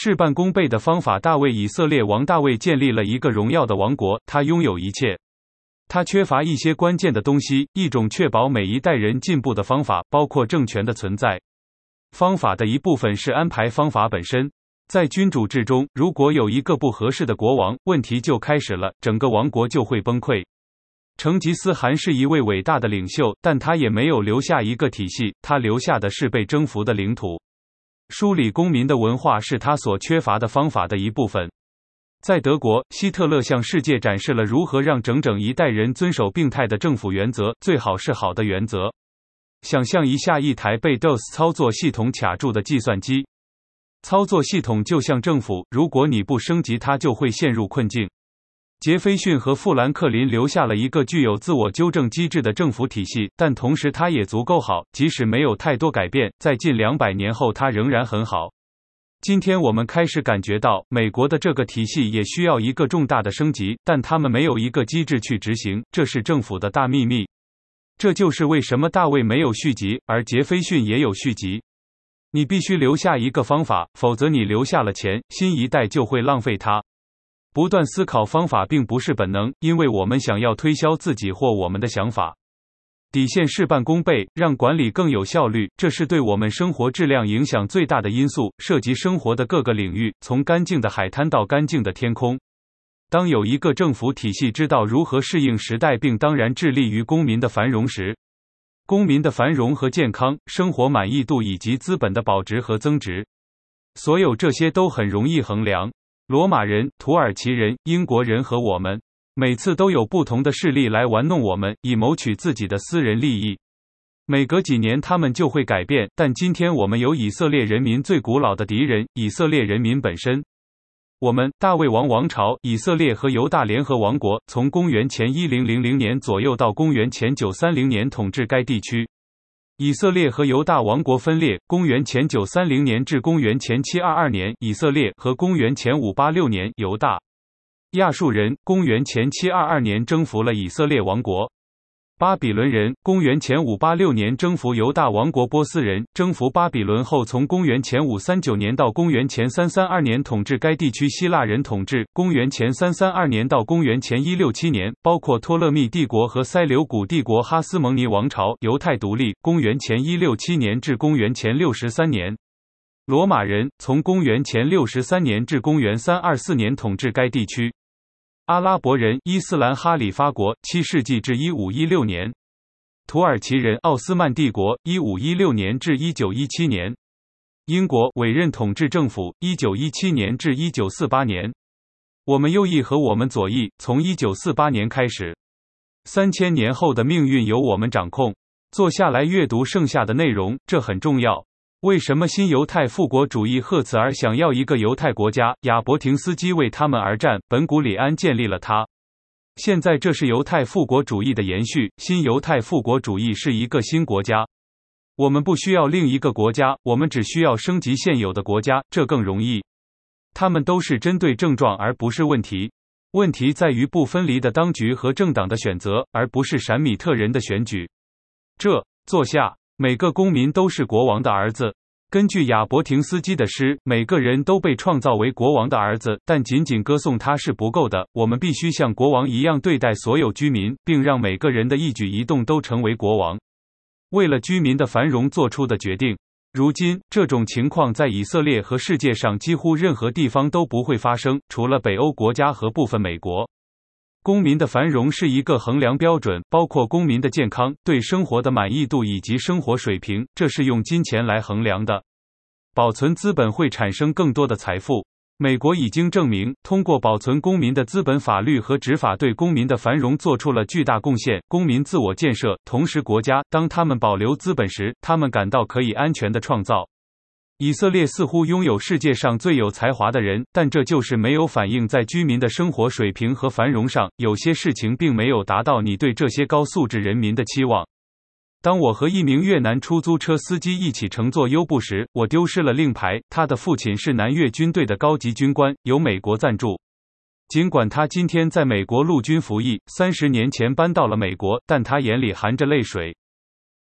事半功倍的方法。大卫以色列王大卫建立了一个荣耀的王国，他拥有一切。他缺乏一些关键的东西，一种确保每一代人进步的方法，包括政权的存在。方法的一部分是安排方法本身。在君主制中，如果有一个不合适的国王，问题就开始了，整个王国就会崩溃。成吉思汗是一位伟大的领袖，但他也没有留下一个体系，他留下的是被征服的领土。梳理公民的文化是他所缺乏的方法的一部分。在德国，希特勒向世界展示了如何让整整一代人遵守病态的政府原则，最好是好的原则。想象一下一台被 DOS 操作系统卡住的计算机。操作系统就像政府，如果你不升级它就会陷入困境。杰斐逊和富兰克林留下了一个具有自我纠正机制的政府体系，但同时它也足够好，即使没有太多改变，在近200年后它仍然很好。今天我们开始感觉到，美国的这个体系也需要一个重大的升级，但他们没有一个机制去执行，这是政府的大秘密。这就是为什么大卫没有续集，而杰斐逊也有续集。你必须留下一个方法，否则你留下了钱，新一代就会浪费它。不断思考方法并不是本能，因为我们想要推销自己或我们的想法。底线事半功倍，让管理更有效率，这是对我们生活质量影响最大的因素，涉及生活的各个领域，从干净的海滩到干净的天空。当有一个政府体系知道如何适应时代，并当然致力于公民的繁荣时，公民的繁荣和健康、生活满意度以及资本的保值和增值，所有这些都很容易衡量。罗马人、土耳其人、英国人和我们，每次都有不同的势力来玩弄我们，以谋取自己的私人利益。每隔几年他们就会改变，但今天我们有以色列人民最古老的敌人——以色列人民本身。我们大卫王王朝、以色列和犹大联合王国，从公元前1000年左右到公元前930年统治该地区。以色列和犹大王国分裂，公元前930年至公元前722年，以色列和公元前586年，犹大。亚述人，公元前722年征服了以色列王国。巴比伦人，公元前586年征服犹大王国。波斯人，征服巴比伦后从公元前539年到公元前332年统治该地区。希腊人统治，公元前332年到公元前167年，包括托勒密帝国和塞琉古帝国。哈斯蒙尼王朝，犹太独立，公元前167年至公元前63年。罗马人，从公元前63年至公元324年统治该地区。阿拉伯人，伊斯兰哈里发国7世纪至1516年。土耳其人，奥斯曼帝国1516年至1917年。英国委任统治政府1917年至1948年。我们右翼和我们左翼，从1948年开始。3000年后的命运由我们掌控。坐下来阅读剩下的内容，这很重要。为什么新犹太复国主义赫茨尔想要一个犹太国家？亚伯廷斯基为他们而战，本古里安建立了它。现在这是犹太复国主义的延续，新犹太复国主义是一个新国家。我们不需要另一个国家，我们只需要升级现有的国家，这更容易。它们都是针对症状而不是问题。问题在于不分离的当局和政党的选择，而不是闪米特人的选举。坐下。每个公民都是国王的儿子。根据亚伯廷斯基的诗，每个人都被创造为国王的儿子，但仅仅歌颂他是不够的，我们必须像国王一样对待所有居民，并让每个人的一举一动都成为国王为了居民的繁荣做出的决定。如今，这种情况在以色列和世界上几乎任何地方都不会发生，除了北欧国家和部分美国。公民的繁荣是一个衡量标准，包括公民的健康、对生活的满意度以及生活水平，这是用金钱来衡量的。保存资本会产生更多的财富。美国已经证明，通过保存公民的资本，法律和执法对公民的繁荣做出了巨大贡献。公民自我建设，同时国家，当他们保留资本时，他们感到可以安全地创造。以色列似乎拥有世界上最有才华的人，但这就是没有反映在居民的生活水平和繁荣上。有些事情并没有达到你对这些高素质人民的期望。当我和一名越南出租车司机一起乘坐优步时，我丢失了令牌。他的父亲是南越军队的高级军官，由美国赞助。尽管他今天在美国陆军服役，30年前搬到了美国，但他眼里含着泪水。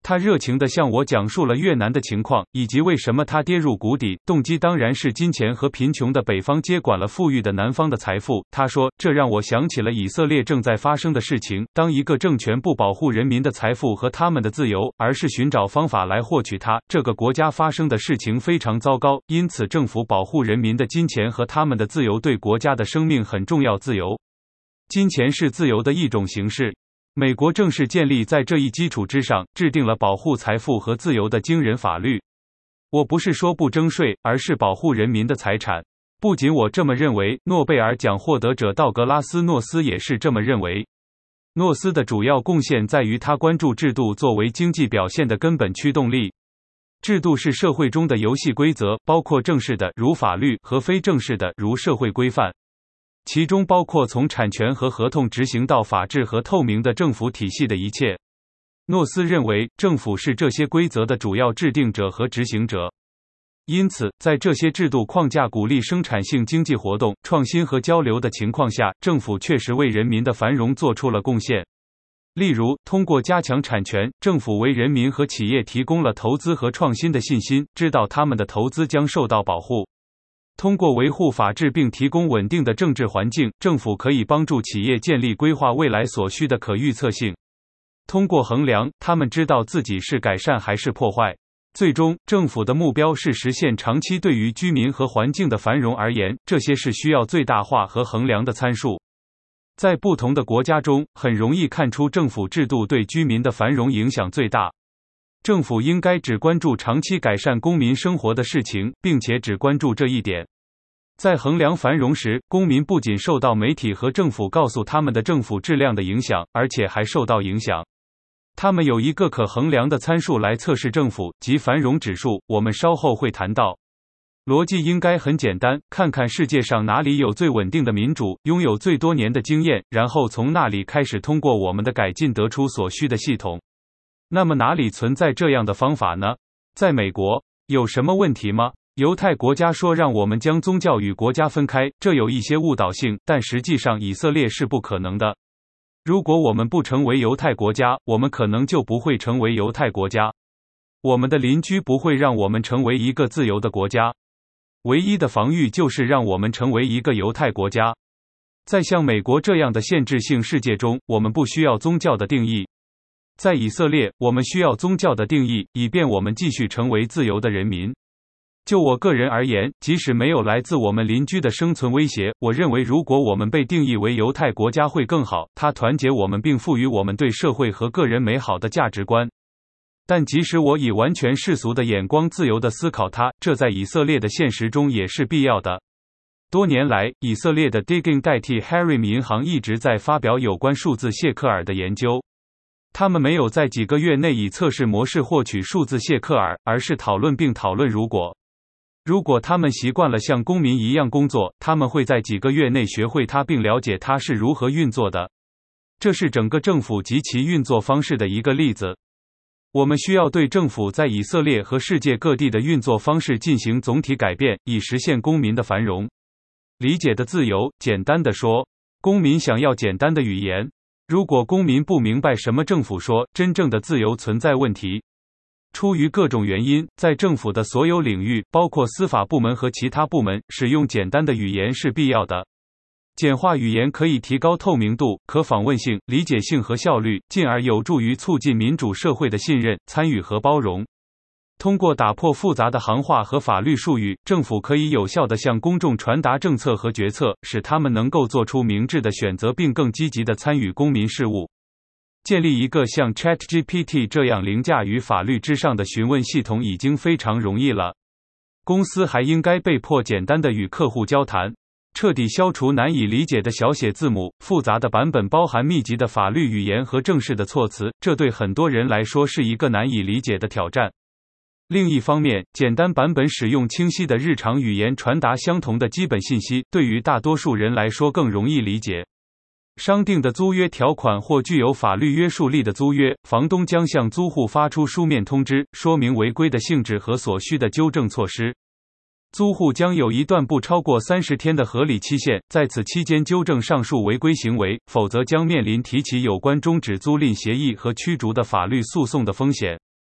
他热情地向我讲述了越南的情况，以及为什么他跌入谷底，动机当然是金钱和贫穷的北方接管了富裕的南方的财富。他说，这让我想起了以色列正在发生的事情，当一个政权不保护人民的财富和他们的自由，而是寻找方法来获取它，这个国家发生的事情非常糟糕，因此政府保护人民的金钱和他们的自由对国家的生命很重要。自由，金钱是自由的一种形式。美国正是建立在这一基础之上，制定了保护财富和自由的惊人法律。我不是说不征税，而是保护人民的财产。不仅我这么认为，诺贝尔奖获得者道格拉斯·诺斯也是这么认为。诺斯的主要贡献在于他关注制度作为经济表现的根本驱动力。制度是社会中的游戏规则，包括正式的，如法律，和非正式的，如社会规范。其中包括从产权和合同执行到法治和透明的政府体系的一切。诺斯认为，政府是这些规则的主要制定者和执行者。因此，在这些制度框架鼓励生产性经济活动、创新和交流的情况下，政府确实为人民的繁荣做出了贡献。例如，通过加强产权，政府为人民和企业提供了投资和创新的信心，知道他们的投资将受到保护。通过维护法治并提供稳定的政治环境，政府可以帮助企业建立规划未来所需的可预测性。通过衡量，他们知道自己是改善还是破坏。最终，政府的目标是实现长期对于居民和环境的繁荣而言，这些是需要最大化和衡量的参数。在不同的国家中，很容易看出政府制度对居民的繁荣影响最大。政府应该只关注长期改善公民生活的事情，并且只关注这一点。在衡量繁荣时，公民不仅受到媒体和政府告诉他们的政府质量的影响，而且还受到影响。他们有一个可衡量的参数来测试政府，即繁荣指数，我们稍后会谈到。逻辑应该很简单，看看世界上哪里有最稳定的民主，拥有最多年的经验，然后从那里开始通过我们的改进得出所需的系统。那么哪里存在这样的方法呢？在美国，有什么问题吗？犹太国家说让我们将宗教与国家分开，这有一些误导性，但实际上以色列是不可能的。如果我们不成为犹太国家，我们可能就不会成为犹太国家。我们的邻居不会让我们成为一个自由的国家。唯一的防御就是让我们成为一个犹太国家。在像美国这样的限制性世界中，我们不需要宗教的定义。在以色列，我们需要宗教的定义，以便我们继续成为自由的人民。就我个人而言，即使没有来自我们邻居的生存威胁，我认为如果我们被定义为犹太国家会更好，它团结我们并赋予我们对社会和个人美好的价值观。但即使我以完全世俗的眼光自由地思考它，这在以色列的现实中也是必要的。多年来，以色列的 Digging 代替 Harim 银行一直在发表有关数字谢克尔的研究。他们没有在几个月内以测试模式获取数字谢克尔，而是讨论并讨论如果他们习惯了像公民一样工作，他们会在几个月内学会它并了解它是如何运作的。这是整个政府及其运作方式的一个例子。我们需要对政府在以色列和世界各地的运作方式进行总体改变，以实现公民的繁荣。理解的自由，简单的说，公民想要简单的语言。如果公民不明白什么政府说，真正的自由存在问题。出于各种原因，在政府的所有领域，包括司法部门和其他部门，使用简单的语言是必要的。简化语言可以提高透明度、可访问性、理解性和效率，进而有助于促进民主社会的信任、参与和包容。通过打破复杂的行话和法律术语，政府可以有效地向公众传达政策和决策，使他们能够做出明智的选择并更积极地参与公民事务。建立一个像 ChatGPT 这样凌驾于法律之上的询问系统已经非常容易了。公司还应该被迫简单地与客户交谈，彻底消除难以理解的小写字母，复杂的版本包含密集的法律语言和正式的措辞，这对很多人来说是一个难以理解的挑战。另一方面，简单版本使用清晰的日常语言传达相同的基本信息，对于大多数人来说更容易理解。商定的租约条款或具有法律约束力的租约，房东将向租户发出书面通知，说明违规的性质和所需的纠正措施。租户将有一段不超过30天的合理期限，在此期间纠正上述违规行为，否则将面临提起有关终止租赁协议和驱逐的法律诉讼的风险。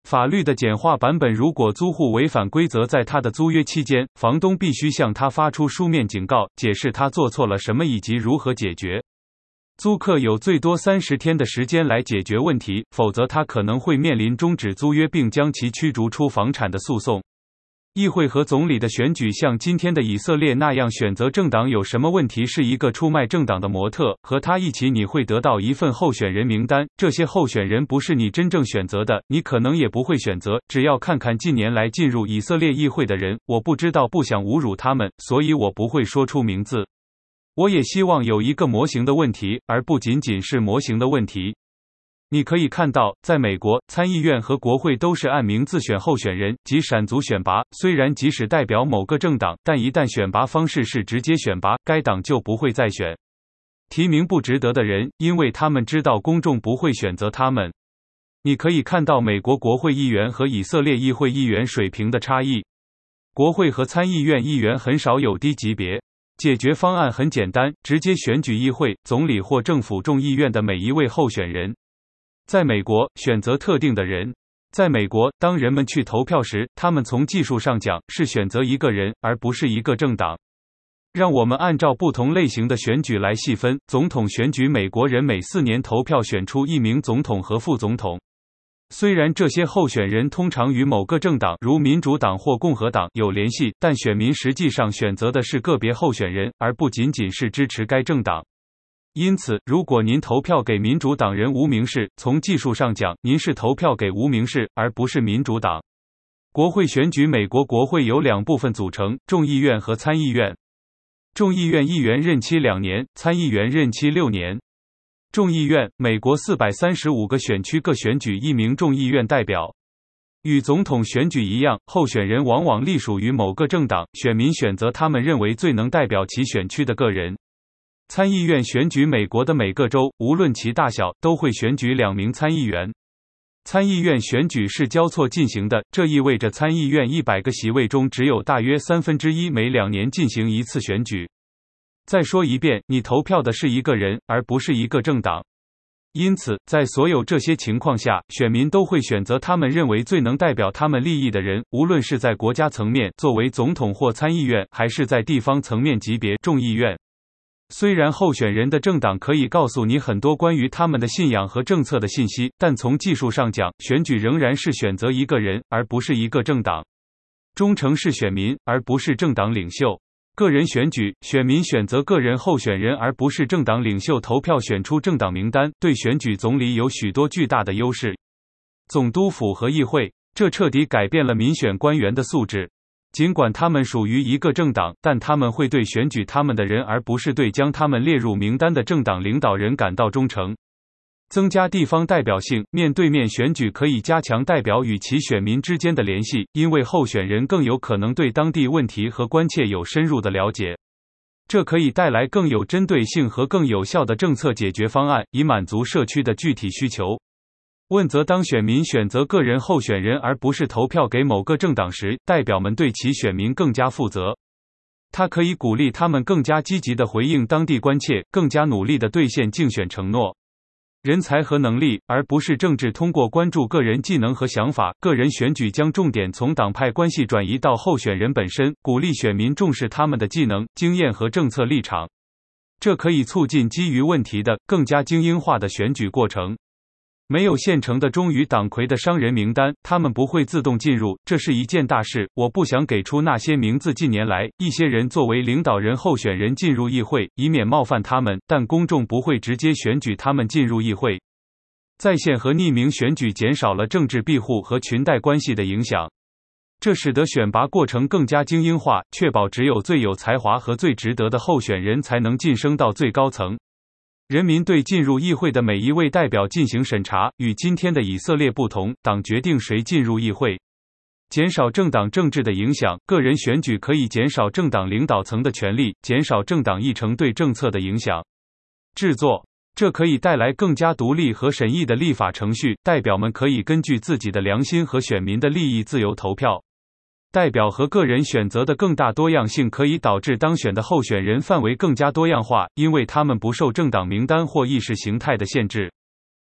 法律的简化版本：如果租户违反规则，在他的租约期间，房东必须向他发出书面警告，解释他做错了什么以及如何解决。租客有最多30天的时间来解决问题，否则他可能会面临终止租约并将其驱逐出房产的诉讼。议会和总理的选举像今天的以色列那样选择政党有什么问题？是一个出卖政党的模特，和他一起你会得到一份候选人名单，这些候选人不是你真正选择的，你可能也不会选择，只要看看近年来进入以色列议会的人，我不知道，不想侮辱他们，所以我不会说出名字。我也希望有一个模型的问题，而不仅仅是模型的问题。你可以看到，在美国，参议院和国会都是按名自选候选人，即闪族选拔。虽然即使代表某个政党，但一旦选拔方式是直接选拔，该党就不会再选提名不值得的人，因为他们知道公众不会选择他们。你可以看到美国国会议员和以色列议会议员水平的差异。国会和参议院议员很少有低级别。解决方案很简单，直接选举议会、总理或政府众议院的每一位候选人。在美国，选择特定的人。在美国，当人们去投票时，他们从技术上讲是选择一个人，而不是一个政党。让我们按照不同类型的选举来细分。总统选举：美国人每4年投票选出1名总统和副总统。虽然这些候选人通常与某个政党，如民主党或共和党有联系，但选民实际上选择的是个别候选人，而不仅仅是支持该政党。因此，如果您投票给民主党人无名氏，从技术上讲，您是投票给无名氏，而不是民主党。国会选举：美国国会由2部分组成，众议院和参议院。众议院议员任期2年，参议员任期6年。众议院，美国435个选区各选举1名众议院代表。与总统选举一样，候选人往往隶属于某个政党，选民选择他们认为最能代表其选区的个人。参议院选举：美国的每个州，无论其大小，都会选举2名参议员。参议院选举是交错进行的，这意味着参议院100个席位中只有大约1/3每2年进行一次选举。再说一遍，你投票的是一个人，而不是一个政党。因此，在所有这些情况下，选民都会选择他们认为最能代表他们利益的人，无论是在国家层面，作为总统或参议院，还是在地方层面级别，众议院。虽然候选人的政党可以告诉你很多关于他们的信仰和政策的信息，但从技术上讲，选举仍然是选择一个人，而不是一个政党。忠诚是选民，而不是政党领袖。个人选举：选民选择个人候选人，而不是政党领袖，投票选出政党名单，对选举总理有许多巨大的优势。总督府和议会，这彻底改变了民选官员的素质。尽管他们属于一个政党，但他们会对选举他们的人，而不是对将他们列入名单的政党领导人感到忠诚。增加地方代表性：面对面选举可以加强代表与其选民之间的联系，因为候选人更有可能对当地问题和关切有深入的了解。这可以带来更有针对性和更有效的政策解决方案，以满足社区的具体需求。问责：当选民选择个人候选人而不是投票给某个政党时，代表们对其选民更加负责。它可以鼓励他们更加积极地回应当地关切，更加努力地兑现竞选承诺。人才和能力，而不是政治。通过关注个人技能和想法，个人选举将重点从党派关系转移到候选人本身，鼓励选民重视他们的技能、经验和政策立场。这可以促进基于问题的、更加精英化的选举过程。没有现成的忠于党魁的商人名单，他们不会自动进入，这是一件大事。我不想给出那些名字。近年来，一些人作为领导人候选人进入议会，以免冒犯他们，但公众不会直接选举他们进入议会。在线和匿名选举减少了政治庇护和裙带关系的影响，这使得选拔过程更加精英化，确保只有最有才华和最值得的候选人才能晋升到最高层。人民对进入议会的每一位代表进行审查，与今天的以色列不同，党决定谁进入议会。减少政党政治的影响，个人选举可以减少政党领导层的权力，减少政党议程对政策的影响。制作，这可以带来更加独立和审议的立法程序，代表们可以根据自己的良心和选民的利益自由投票。代表和个人选择的更大多样性可以导致当选的候选人范围更加多样化，因为他们不受政党名单或意识形态的限制。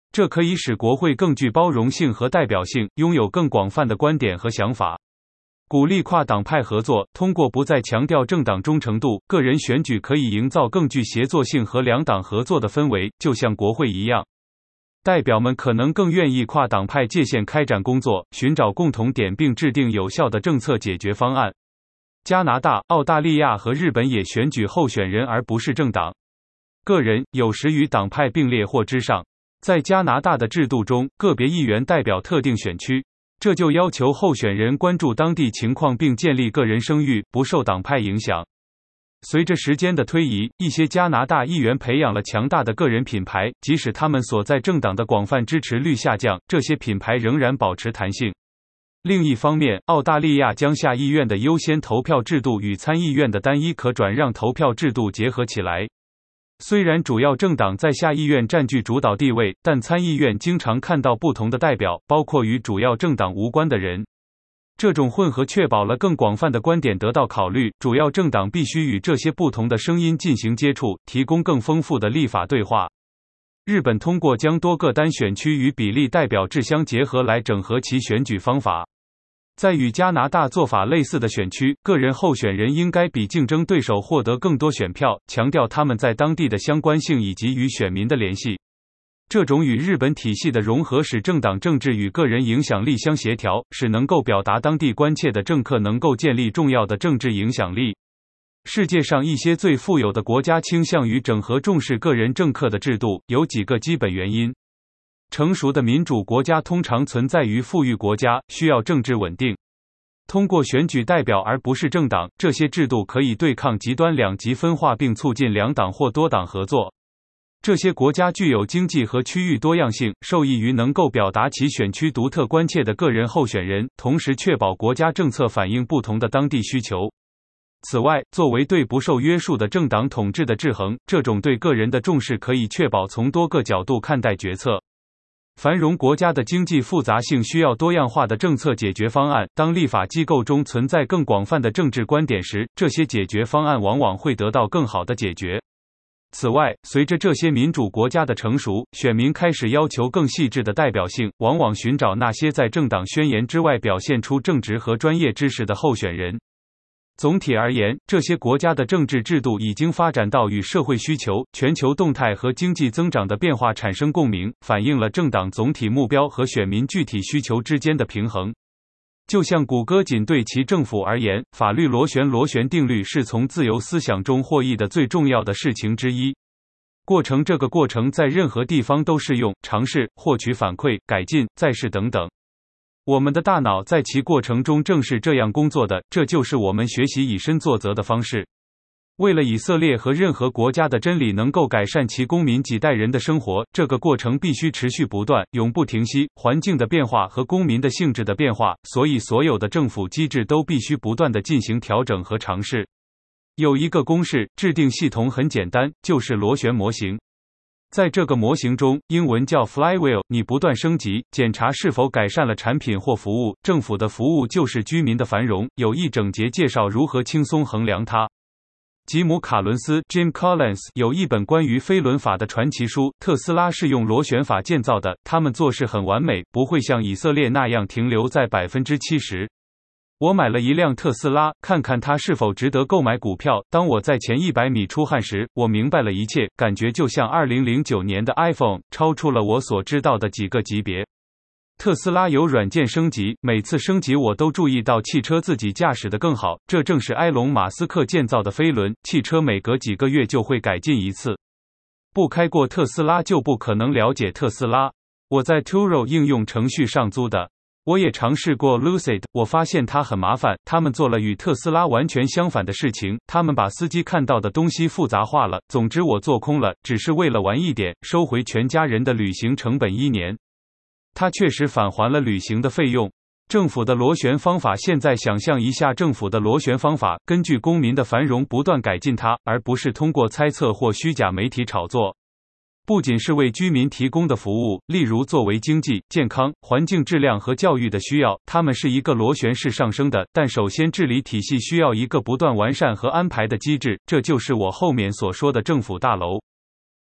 这可以使国会更具包容性和代表性，拥有更广泛的观点和想法。鼓励跨党派合作，通过不再强调政党忠诚度，个人选举可以营造更具协作性和两党合作的氛围，就像国会一样。代表们可能更愿意跨党派界限开展工作，寻找共同点并制定有效的政策解决方案。加拿大、澳大利亚和日本也选举候选人而不是政党。个人有时与党派并列或之上。在加拿大的制度中，个别议员代表特定选区，这就要求候选人关注当地情况并建立个人声誉，不受党派影响。随着时间的推移，一些加拿大议员培养了强大的个人品牌，即使他们所在政党的广泛支持率下降，这些品牌仍然保持弹性。另一方面，澳大利亚将下议院的优先投票制度与参议院的单一可转让投票制度结合起来。虽然主要政党在下议院占据主导地位，但参议院经常看到不同的代表，包括与主要政党无关的人。这种混合确保了更广泛的观点得到考虑，主要政党必须与这些不同的声音进行接触，提供更丰富的立法对话。日本通过将多个单选区与比例代表制相结合来整合其选举方法。在与加拿大做法类似的选区，个人候选人应该比竞争对手获得更多选票，强调他们在当地的相关性以及与选民的联系。这种与日本体系的融合使政党政治与个人影响力相协调，使能够表达当地关切的政客能够建立重要的政治影响力。世界上一些最富有的国家倾向于整合重视个人政客的制度，有几个基本原因。成熟的民主国家通常存在于富裕国家，需要政治稳定。通过选举代表而不是政党，这些制度可以对抗极端两极分化并促进两党或多党合作。这些国家具有经济和区域多样性，受益于能够表达其选区独特关切的个人候选人，同时确保国家政策反映不同的当地需求。此外，作为对不受约束的政党统治的制衡，这种对个人的重视可以确保从多个角度看待决策。繁荣国家的经济复杂性需要多样化的政策解决方案。当立法机构中存在更广泛的政治观点时，这些解决方案往往会得到更好的解决。此外，随着这些民主国家的成熟，选民开始要求更细致的代表性，往往寻找那些在政党宣言之外表现出正直和专业知识的候选人。总体而言，这些国家的政治制度已经发展到与社会需求、全球动态和经济增长的变化产生共鸣，反映了政党总体目标和选民具体需求之间的平衡。就像谷歌仅对其政府而言，法律螺旋定律是从自由思想中获益的最重要的事情之一。这个过程在任何地方都适用，尝试、获取反馈、改进、再试等等。我们的大脑在其过程中正是这样工作的，这就是我们学习以身作则的方式。为了以色列和任何国家的真理能够改善其公民几代人的生活，这个过程必须持续不断，永不停息。环境的变化和公民的性质的变化，所以所有的政府机制都必须不断地进行调整和尝试。有一个公式，制定系统很简单，就是螺旋模型。在这个模型中，英文叫 flywheel， 你不断升级，检查是否改善了产品或服务。政府的服务就是居民的繁荣，有一整节介绍如何轻松衡量它。吉姆·卡伦斯 Jim Collins 有一本关于飞轮法的传奇书，特斯拉是用螺旋法建造的，他们做事很完美，不会像以色列那样停留在 70%。我买了一辆特斯拉，看看它是否值得购买股票。当我在前100米出汗时，我明白了一切，感觉就像2009年的 iPhone， 超出了我所知道的几个级别。特斯拉有软件升级，每次升级我都注意到汽车自己驾驶得更好，这正是埃隆·马斯克建造的飞轮。汽车每隔几个月就会改进一次。不开过特斯拉就不可能了解特斯拉。我在 Turo 应用程序上租的。我也尝试过 Lucid， 我发现它很麻烦，他们做了与特斯拉完全相反的事情，他们把司机看到的东西复杂化了。总之我做空了，只是为了玩一点，收回全家人的旅行成本1年。它确实返还了旅行的费用。政府的螺旋方法，现在想象一下政府的螺旋方法，根据公民的繁荣不断改进它，而不是通过猜测或虚假媒体炒作。不仅是为居民提供的服务，例如作为经济、健康、环境质量和教育的需要，它们是一个螺旋式上升的。但首先，治理体系需要一个不断完善和安排的机制，这就是我后面所说的政府大楼。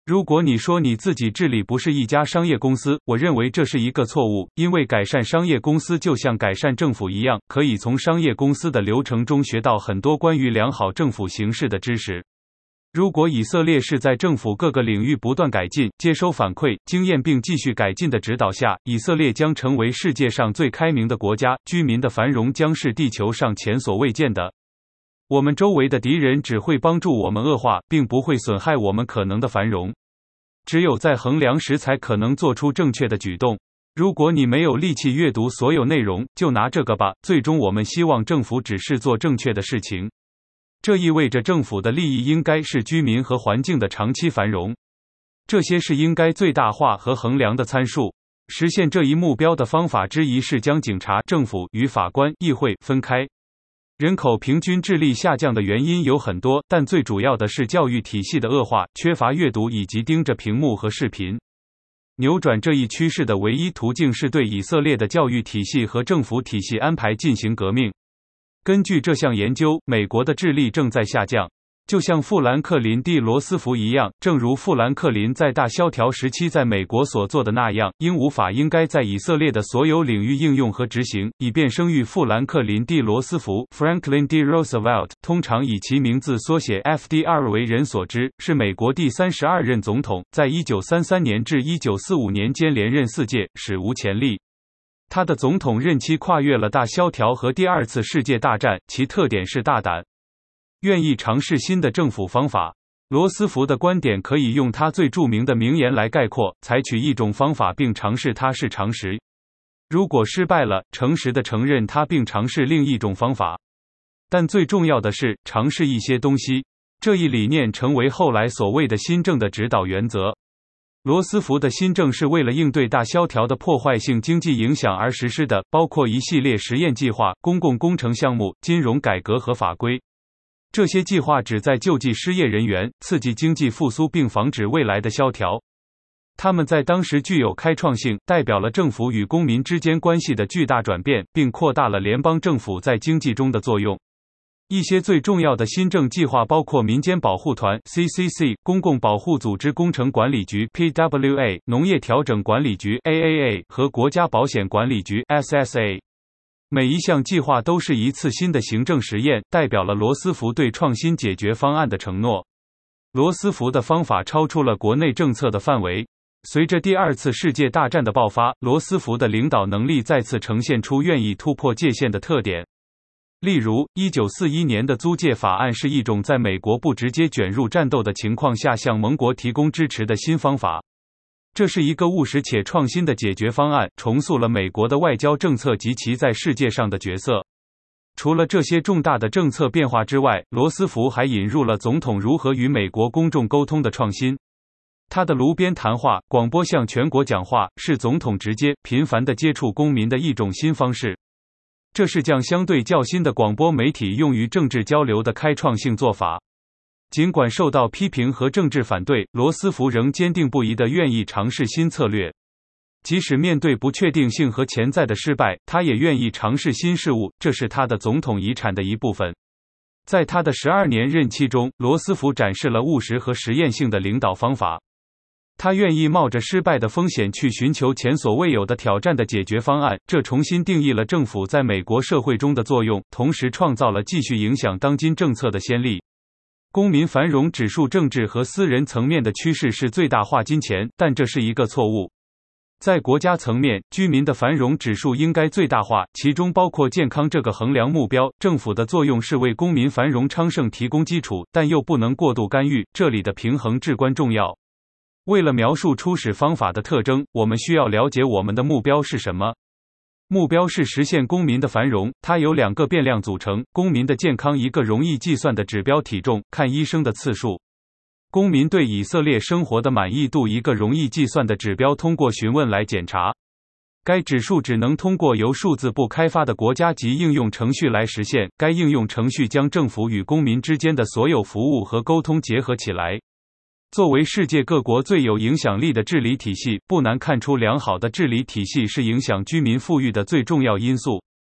如果你说你自己治理不是一家商业公司，我认为这是一个错误，因为改善商业公司就像改善政府一样，可以从商业公司的流程中学到很多关于良好政府行事的知识。如果以色列是在政府各个领域不断改进、接收反馈、经验并继续改进的指导下，以色列将成为世界上最开明的国家，居民的繁荣将是地球上前所未见的。我们周围的敌人只会帮助我们恶化，并不会损害我们可能的繁荣。只有在衡量时才可能做出正确的举动。如果你没有力气阅读所有内容，就拿这个吧。最终我们希望政府只是做正确的事情。这意味着政府的利益应该是居民和环境的长期繁荣。这些是应该最大化和衡量的参数。实现这一目标的方法之一是将警察、政府与法官、议会分开。人口平均智力下降的原因有很多，但最主要的是教育体系的恶化、缺乏阅读以及盯着屏幕和视频。扭转这一趋势的唯一途径是对以色列的教育体系和政府体系安排进行革命。根据这项研究，美国的智力正在下降。就像富兰克林 ·D· 罗斯福一样，正如富兰克林在大萧条时期在美国所做的那样，鹦鹉法应该在以色列的所有领域应用和执行，以便声誉富兰克林 ·D· 罗斯福 （Franklin D. Roosevelt）， 通常以其名字缩写 FDR 为人所知，是美国第32任总统，在1933年至1945年间连任4届，史无前例。他的总统任期跨越了大萧条和第二次世界大战，其特点是大胆。愿意尝试新的政府方法。罗斯福的观点可以用他最著名的名言来概括：采取一种方法并尝试它是常识。如果失败了，诚实地承认它并尝试另一种方法。但最重要的是，尝试一些东西。这一理念成为后来所谓的新政的指导原则。罗斯福的新政是为了应对大萧条的破坏性经济影响而实施的，包括一系列实验计划、公共工程项目、金融改革和法规。这些计划旨在救济失业人员，刺激经济复苏并防止未来的萧条。他们在当时具有开创性，代表了政府与公民之间关系的巨大转变，并扩大了联邦政府在经济中的作用。一些最重要的新政计划包括民间保护团 （CCC）、公共保护组织工程管理局 （PWA）、农业调整管理局 （AAA） 和国家保险管理局 （SSA）。每一项计划都是一次新的行政实验，代表了罗斯福对创新解决方案的承诺。罗斯福的方法超出了国内政策的范围。随着第二次世界大战的爆发，罗斯福的领导能力再次呈现出愿意突破界限的特点。例如，1941年的租借法案是一种在美国不直接卷入战斗的情况下向盟国提供支持的新方法。这是一个务实且创新的解决方案，重塑了美国的外交政策及其在世界上的角色。除了这些重大的政策变化之外，罗斯福还引入了总统如何与美国公众沟通的创新。他的炉边谈话、广播向全国讲话，是总统直接、频繁地接触公民的一种新方式。这是将相对较新的广播媒体用于政治交流的开创性做法。尽管受到批评和政治反对，罗斯福仍坚定不移地愿意尝试新策略。即使面对不确定性和潜在的失败，他也愿意尝试新事物，这是他的总统遗产的一部分。在他的12年任期中，罗斯福展示了务实和实验性的领导方法。他愿意冒着失败的风险去寻求前所未有的挑战的解决方案，这重新定义了政府在美国社会中的作用，同时创造了继续影响当今政策的先例。公民繁荣指数政治和私人层面的趋势是最大化金钱，但这是一个错误。在国家层面，居民的繁荣指数应该最大化，其中包括健康这个衡量目标。政府的作用是为公民繁荣昌盛提供基础，但又不能过度干预，这里的平衡至关重要。为了描述初始方法的特征，我们需要了解我们的目标是什么。目标是实现公民的繁荣，它由2个变量组成：公民的健康，一个容易计算的指标体重，看医生的次数；公民对以色列生活的满意度，一个容易计算的指标，通过询问来检查。该指数只能通过由数字部开发的国家级应用程序来实现。该应用程序将政府与公民之间的所有服务和沟通结合起来。作为世界各国最有影响力的治理体系，不难看出良好的治理体系是影响居民富裕的最重要因素。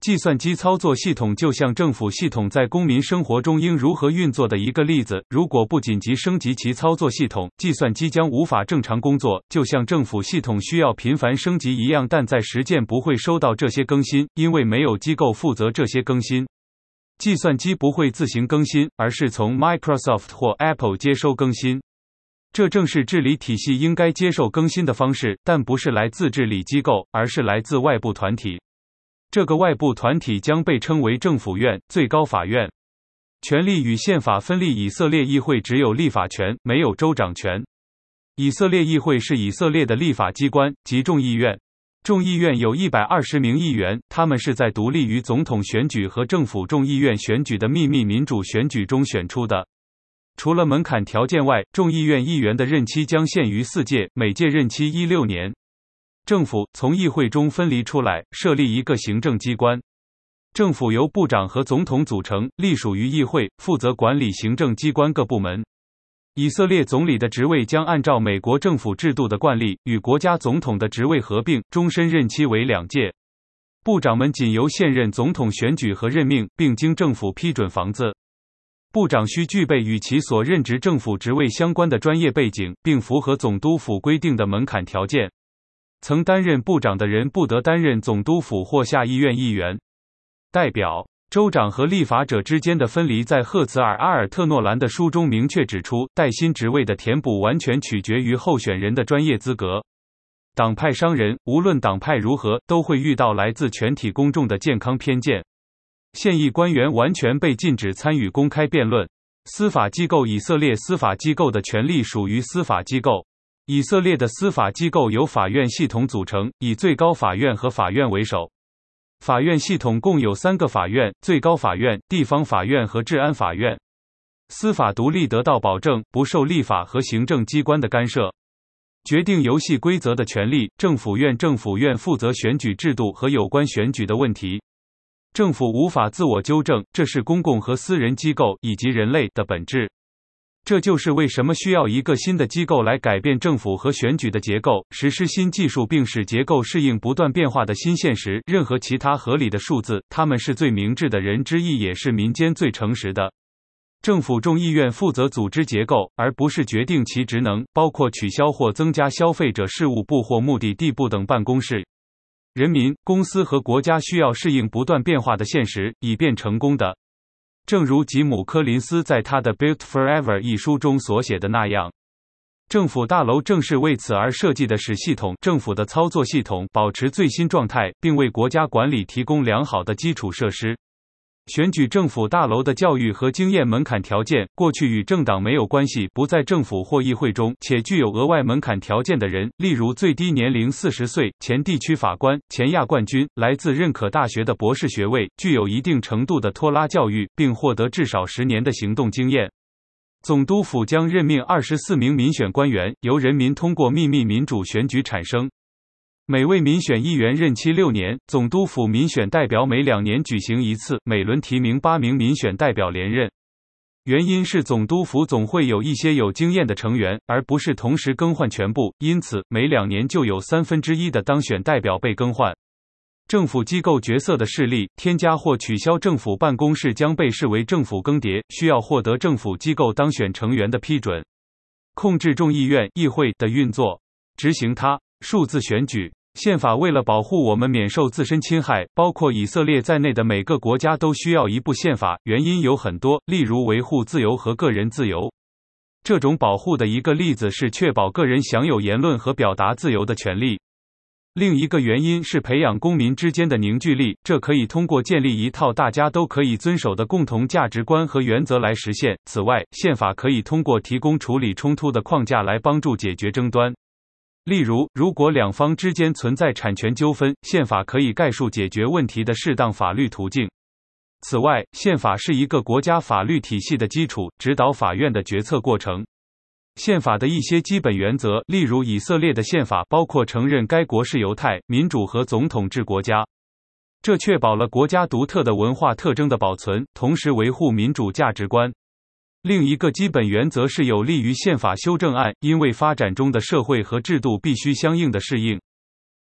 计算机操作系统就像政府系统在公民生活中应如何运作的一个例子，如果不紧急升级其操作系统，计算机将无法正常工作，就像政府系统需要频繁升级一样，但在实践不会收到这些更新，因为没有机构负责这些更新。计算机不会自行更新，而是从 Microsoft 或 Apple 接收更新。这正是治理体系应该接受更新的方式，但不是来自治理机构，而是来自外部团体。这个外部团体将被称为政府院、最高法院。权力与宪法分立，以色列议会只有立法权，没有州长权。以色列议会是以色列的立法机关，即众议院。众议院有120名议员，他们是在独立于总统选举和政府众议院选举的秘密民主选举中选出的。除了门槛条件外，众议院议员的任期将限于4届，每届任期16年。政府从议会中分离出来，设立一个行政机关。政府由部长和总统组成，隶属于议会，负责管理行政机关各部门。以色列总理的职位将按照美国政府制度的惯例，与国家总统的职位合并，终身任期为2届。部长们仅由现任总统选举和任命，并经政府批准。房子部长需具备与其所任职政府职位相关的专业背景，并符合总督府规定的门槛条件。曾担任部长的人不得担任总督府或下议院议员。代表州长和立法者之间的分离在赫茨尔·阿尔特诺兰的书中明确指出，带薪职位的填补完全取决于候选人的专业资格。党派商人，无论党派如何，都会遇到来自全体公众的健康偏见。现役官员完全被禁止参与公开辩论。司法机构，以色列司法机构的权力属于司法机构。以色列的司法机构由法院系统组成，以最高法院和法院为首。法院系统共有3个法院：最高法院、地方法院和治安法院。司法独立得到保证，不受立法和行政机关的干涉。决定游戏规则的权利，政府院负责选举制度和有关选举的问题。政府无法自我纠正，这是公共和私人机构以及人类的本质。这就是为什么需要一个新的机构来改变政府和选举的结构，实施新技术并使结构适应不断变化的新现实。任何其他合理的数字，他们是最明智的人之一，也是民间最诚实的。政府众议院负责组织结构，而不是决定其职能，包括取消或增加消费者事务部或目的地部等办公室。人民、公司和国家需要适应不断变化的现实，以便成功的。正如吉姆·柯林斯在他的《Built Forever》一书中所写的那样，政府大楼正是为此而设计的，使政府的操作系统保持最新状态，并为国家管理提供良好的基础设施。选举政府大楼的教育和经验门槛条件，过去与政党没有关系，不在政府或议会中，且具有额外门槛条件的人，例如最低年龄40岁、前地区法官、前亚冠军、来自认可大学的博士学位，具有一定程度的托拉教育，并获得至少10年的行动经验。总督府将任命24名民选官员，由人民通过秘密民主选举产生。每位民选议员任期6年，总督府民选代表每2年举行一次，每轮提名8名民选代表连任。原因是总督府总会有一些有经验的成员，而不是同时更换全部，因此每2年就有1/3的当选代表被更换。政府机构角色的势力，添加或取消政府办公室将被视为政府更迭，需要获得政府机构当选成员的批准。控制众议院议会的运作，执行它。数字选举。宪法为了保护我们免受自身侵害，包括以色列在内的每个国家都需要一部宪法，原因有很多，例如维护自由和个人自由。这种保护的一个例子是确保个人享有言论和表达自由的权利。另一个原因是培养公民之间的凝聚力，这可以通过建立一套大家都可以遵守的共同价值观和原则来实现。此外，宪法可以通过提供处理冲突的框架来帮助解决争端。例如，如果两方之间存在产权纠纷，宪法可以概述解决问题的适当法律途径。此外，宪法是一个国家法律体系的基础，指导法院的决策过程。宪法的一些基本原则，例如以色列的宪法，包括承认该国是犹太、民主和总统制国家。这确保了国家独特的文化特征的保存，同时维护民主价值观。另一个基本原则是有利于宪法修正案，因为发展中的社会和制度必须相应的适应。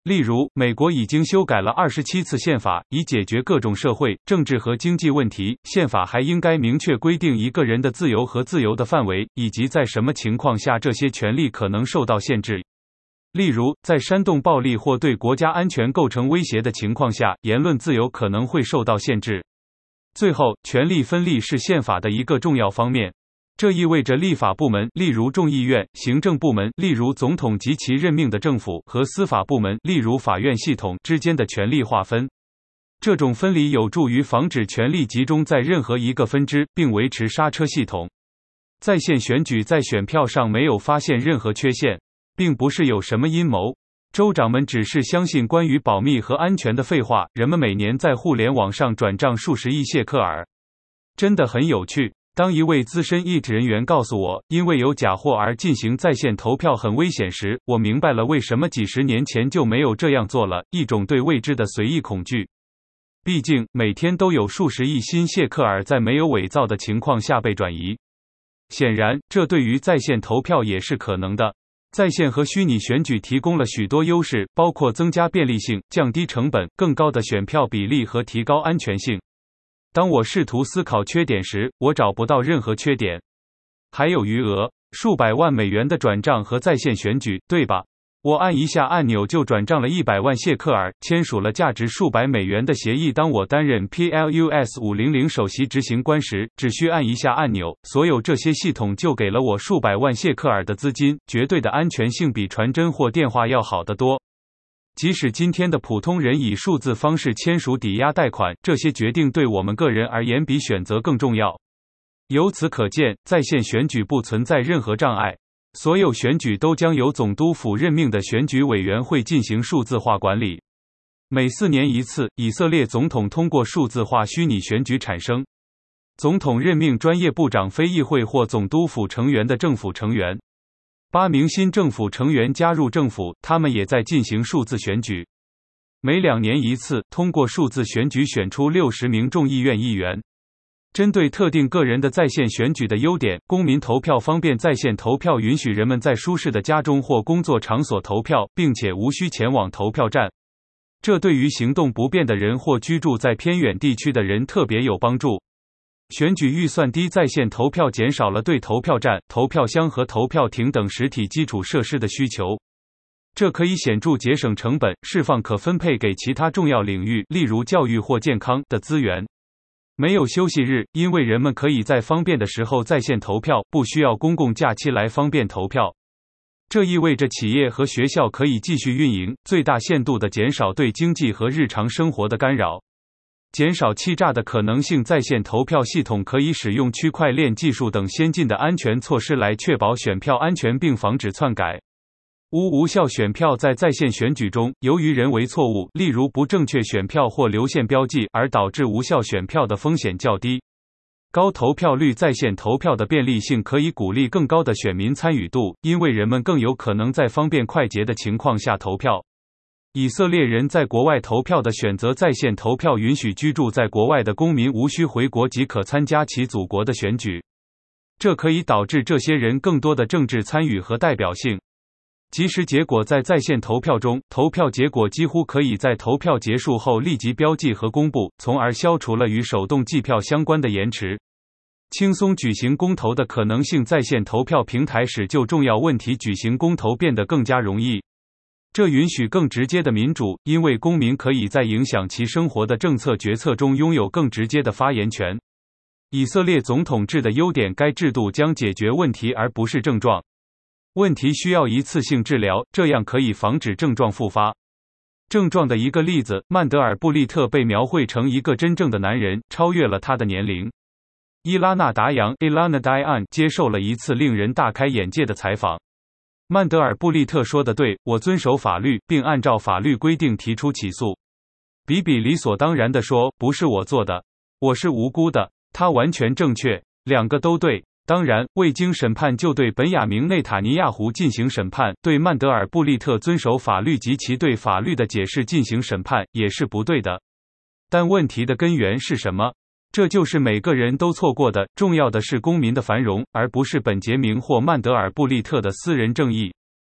例如，美国已经修改了27次宪法，以解决各种社会、政治和经济问题。宪法还应该明确规定一个人的自由和自由的范围，以及在什么情况下这些权利可能受到限制。例如，在煽动暴力或对国家安全构成威胁的情况下，言论自由可能会受到限制。最后，权力分立是宪法的一个重要方面。这意味着立法部门，例如众议院；行政部门，例如总统及其任命的政府；和司法部门，例如法院系统之间的权力划分。这种分离有助于防止权力集中在任何一个分支，并维持刹车系统。在线选举在选票上没有发现任何缺陷，并不是有什么阴谋。州长们只是相信关于保密和安全的废话。人们每年在互联网上转账数十亿谢克尔，真的很有趣。当一位资深 IT 人员告诉我，因为有假货而进行在线投票很危险时，我明白了为什么几十年前就没有这样做了，一种对未知的随意恐惧。毕竟，每天都有数十亿新谢克尔在没有伪造的情况下被转移。显然，这对于在线投票也是可能的。在线和虚拟选举提供了许多优势，包括增加便利性、降低成本、更高的选票比例和提高安全性。当我试图思考缺点时，我找不到任何缺点。还有余额，数百万美元的转账和在线选举，对吧？我按一下按钮就转账了100万谢克尔，签署了价值数百美元的协议。当我担任 PLUS 500首席执行官时，只需按一下按钮，所有这些系统就给了我数百万谢克尔的资金，绝对的安全性比传真或电话要好得多。即使今天的普通人以数字方式签署抵押贷款，这些决定对我们个人而言比选择更重要。由此可见，在线选举不存在任何障碍。所有选举都将由总督府任命的选举委员会进行数字化管理。每4年一次，以色列总统通过数字化虚拟选举产生。总统任命专业部长、非议会或总督府成员的政府成员。8名新政府成员加入政府，他们也在进行数字选举。每2年一次，通过数字选举选出60名众议院议员。针对特定个人的在线选举的优点，公民投票方便在线投票允许人们在舒适的家中或工作场所投票，并且无需前往投票站。这对于行动不便的人或居住在偏远地区的人特别有帮助。选举预算低，在线投票减少了对投票站、投票箱和投票亭等实体基础设施的需求。这可以显著节省成本，释放可分配给其他重要领域，例如教育或健康的资源。没有休息日，因为人们可以在方便的时候在线投票，不需要公共假期来方便投票。这意味着企业和学校可以继续运营，最大限度地减少对经济和日常生活的干扰。减少欺诈的可能性，在线投票系统可以使用区块链技术等先进的安全措施来确保选票安全并防止篡改。无效选票在线选举中，由于人为错误，例如不正确选票或流线标记而导致无效选票的风险较低。高投票率，在线投票的便利性可以鼓励更高的选民参与度，因为人们更有可能在方便快捷的情况下投票。以色列人在国外投票的选择，在线投票允许居住在国外的公民无需回国即可参加其祖国的选举。这可以导致这些人更多的政治参与和代表性。即时结果，在线投票中，投票结果几乎可以在投票结束后立即标记和公布，从而消除了与手动计票相关的延迟。轻松举行公投的可能性，在线投票平台使就重要问题举行公投变得更加容易。这允许更直接的民主，因为公民可以在影响其生活的政策决策中拥有更直接的发言权。以色列总统制的优点，该制度将解决问题而不是症状。问题需要一次性治疗，这样可以防止症状复发。症状的一个例子，曼德尔布利特被描绘成一个真正的男人，超越了他的年龄。伊拉纳达扬 Ilana Dayan 接受了一次令人大开眼界的采访。曼德尔布利特说得对，我遵守法律，并按照法律规定提出起诉。比比理所当然地说，不是我做的，我是无辜的。他完全正确，两个都对。当然，未经审判就对本雅明内塔尼亚胡进行审判，对曼德尔布利特遵守法律及其对法律的解释进行审判，也是不对的。但问题的根源是什么？这就是每个人都错过的，重要的是公民的繁荣，而不是本杰明或曼德尔布利特的私人正义。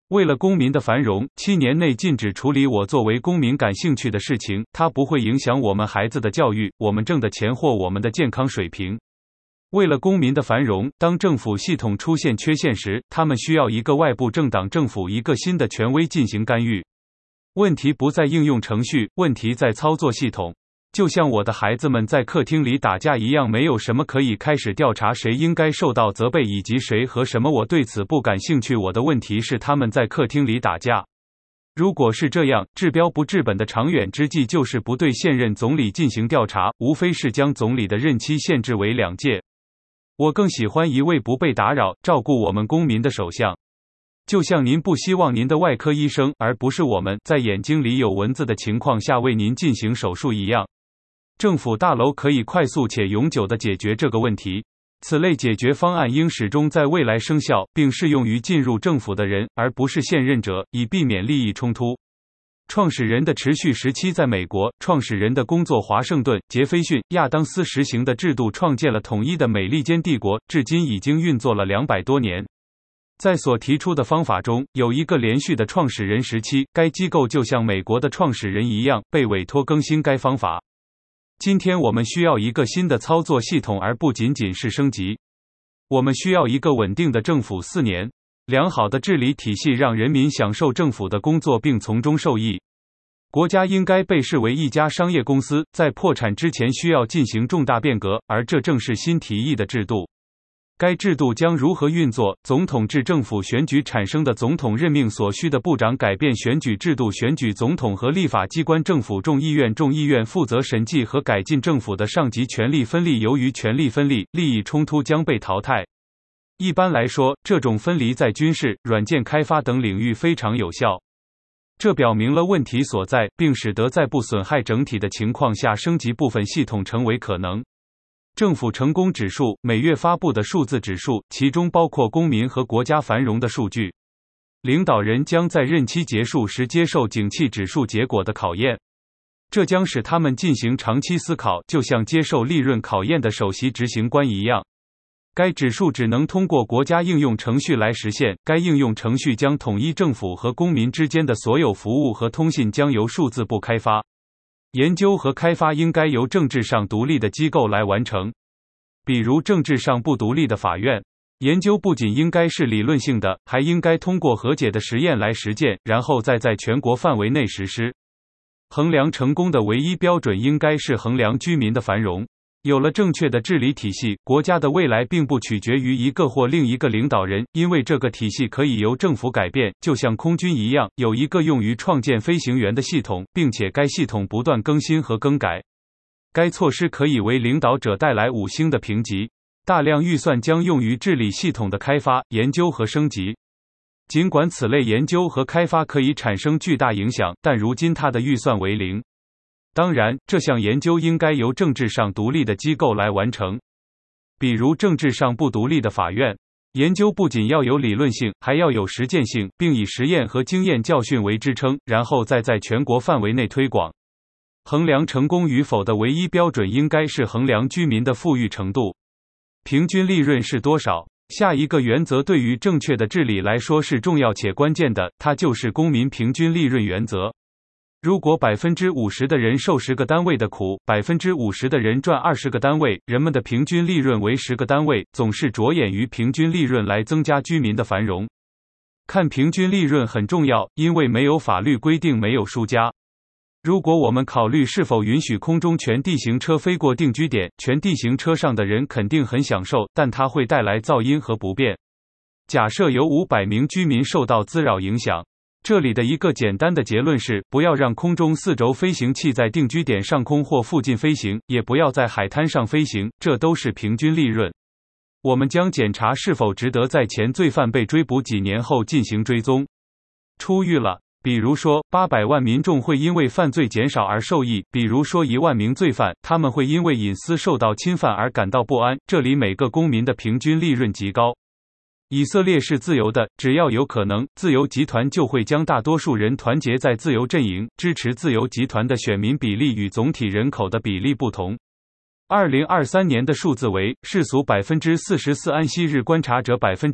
为了公民的繁荣，7年内禁止处理我作为公民感兴趣的事情，它不会影响我们孩子的教育、我们挣的钱或我们的健康水平。为了公民的繁荣，当政府系统出现缺陷时，他们需要一个外部政党政府，一个新的权威进行干预。问题不在应用程序，问题在操作系统。就像我的孩子们在客厅里打架一样，没有什么可以开始调查谁应该受到责备以及谁和什么，我对此不感兴趣。我的问题是他们在客厅里打架。如果是这样，治标不治本的长远之计就是不对现任总理进行调查，无非是将总理的任期限制为2届。我更喜欢一位不被打扰、照顾我们公民的首相。就像您不希望您的外科医生，而不是我们，在眼睛里有蚊子的情况下为您进行手术一样。政府大楼可以快速且永久地解决这个问题。此类解决方案应始终在未来生效，并适用于进入政府的人，而不是现任者，以避免利益冲突。创始人的持续时期在美国，创始人的工作华盛顿、杰斐逊、亚当斯实行的制度创建了统一的美利坚帝国，至今已经运作了200多年。在所提出的方法中，有一个连续的创始人时期，该机构就像美国的创始人一样，被委托更新该方法。今天我们需要一个新的操作系统，而不仅仅是升级。我们需要一个稳定的政府4年。良好的治理体系让人民享受政府的工作并从中受益。国家应该被视为一家商业公司，在破产之前需要进行重大变革，而这正是新提议的制度。该制度将如何运作？总统制政府选举产生的总统任命所需的部长改变选举制度，选举总统和立法机关政府众议院负责审计和改进政府的上级权力分立。由于权力分立，利益冲突将被淘汰。一般来说，这种分离在军事、软件开发等领域非常有效。这表明了问题所在，并使得在不损害整体的情况下升级部分系统成为可能。政府成功指数，每月发布的数字指数，其中包括公民和国家繁荣的数据。领导人将在任期结束时接受景气指数结果的考验，这将使他们进行长期思考，就像接受利润考验的首席执行官一样。该指数只能通过国家应用程序来实现，该应用程序将统一政府和公民之间的所有服务和通信将由数字部开发。研究和开发应该由政治上独立的机构来完成，比如政治上不独立的法院。研究不仅应该是理论性的，还应该通过和解的实验来实践，然后再在全国范围内实施。衡量成功的唯一标准应该是衡量居民的繁荣。有了正确的治理体系，国家的未来并不取决于一个或另一个领导人，因为这个体系可以由政府改变，就像空军一样，有一个用于创建飞行员的系统，并且该系统不断更新和更改。该措施可以为领导者带来5星的评级。大量预算将用于治理系统的开发、研究和升级。尽管此类研究和开发可以产生巨大影响，但如今它的预算为0。当然，这项研究应该由政治上独立的机构来完成，比如政治上不独立的法院。研究不仅要有理论性，还要有实践性，并以实验和经验教训为支撑，然后再在全国范围内推广。衡量成功与否的唯一标准应该是衡量居民的富裕程度。平均利润是多少？下一个原则对于正确的治理来说是重要且关键的，它就是公民平均利润原则。如果 50% 的人受10个单位的苦， 50% 的人赚20个单位，人们的平均利润为10个单位，总是着眼于平均利润来增加居民的繁荣。看平均利润很重要，因为没有法律规定没有输家。如果我们考虑是否允许空中全地形车飞过定居点，全地形车上的人肯定很享受，但它会带来噪音和不便。假设有500名居民受到滋扰影响。这里的一个简单的结论是，不要让空中4轴飞行器在定居点上空或附近飞行，也不要在海滩上飞行，这都是平均利润。我们将检查是否值得在前罪犯被追捕几年后进行追踪。出狱了。比如说，800万民众会因为犯罪减少而受益，比如说1万名罪犯，他们会因为隐私受到侵犯而感到不安，这里每个公民的平均利润极高。以色列是自由的，只要有可能，自由集团就会将大多数人团结在自由阵营，支持自由集团的选民比例与总体人口的比例不同。 2023年的数字为：世俗44%安息日观察者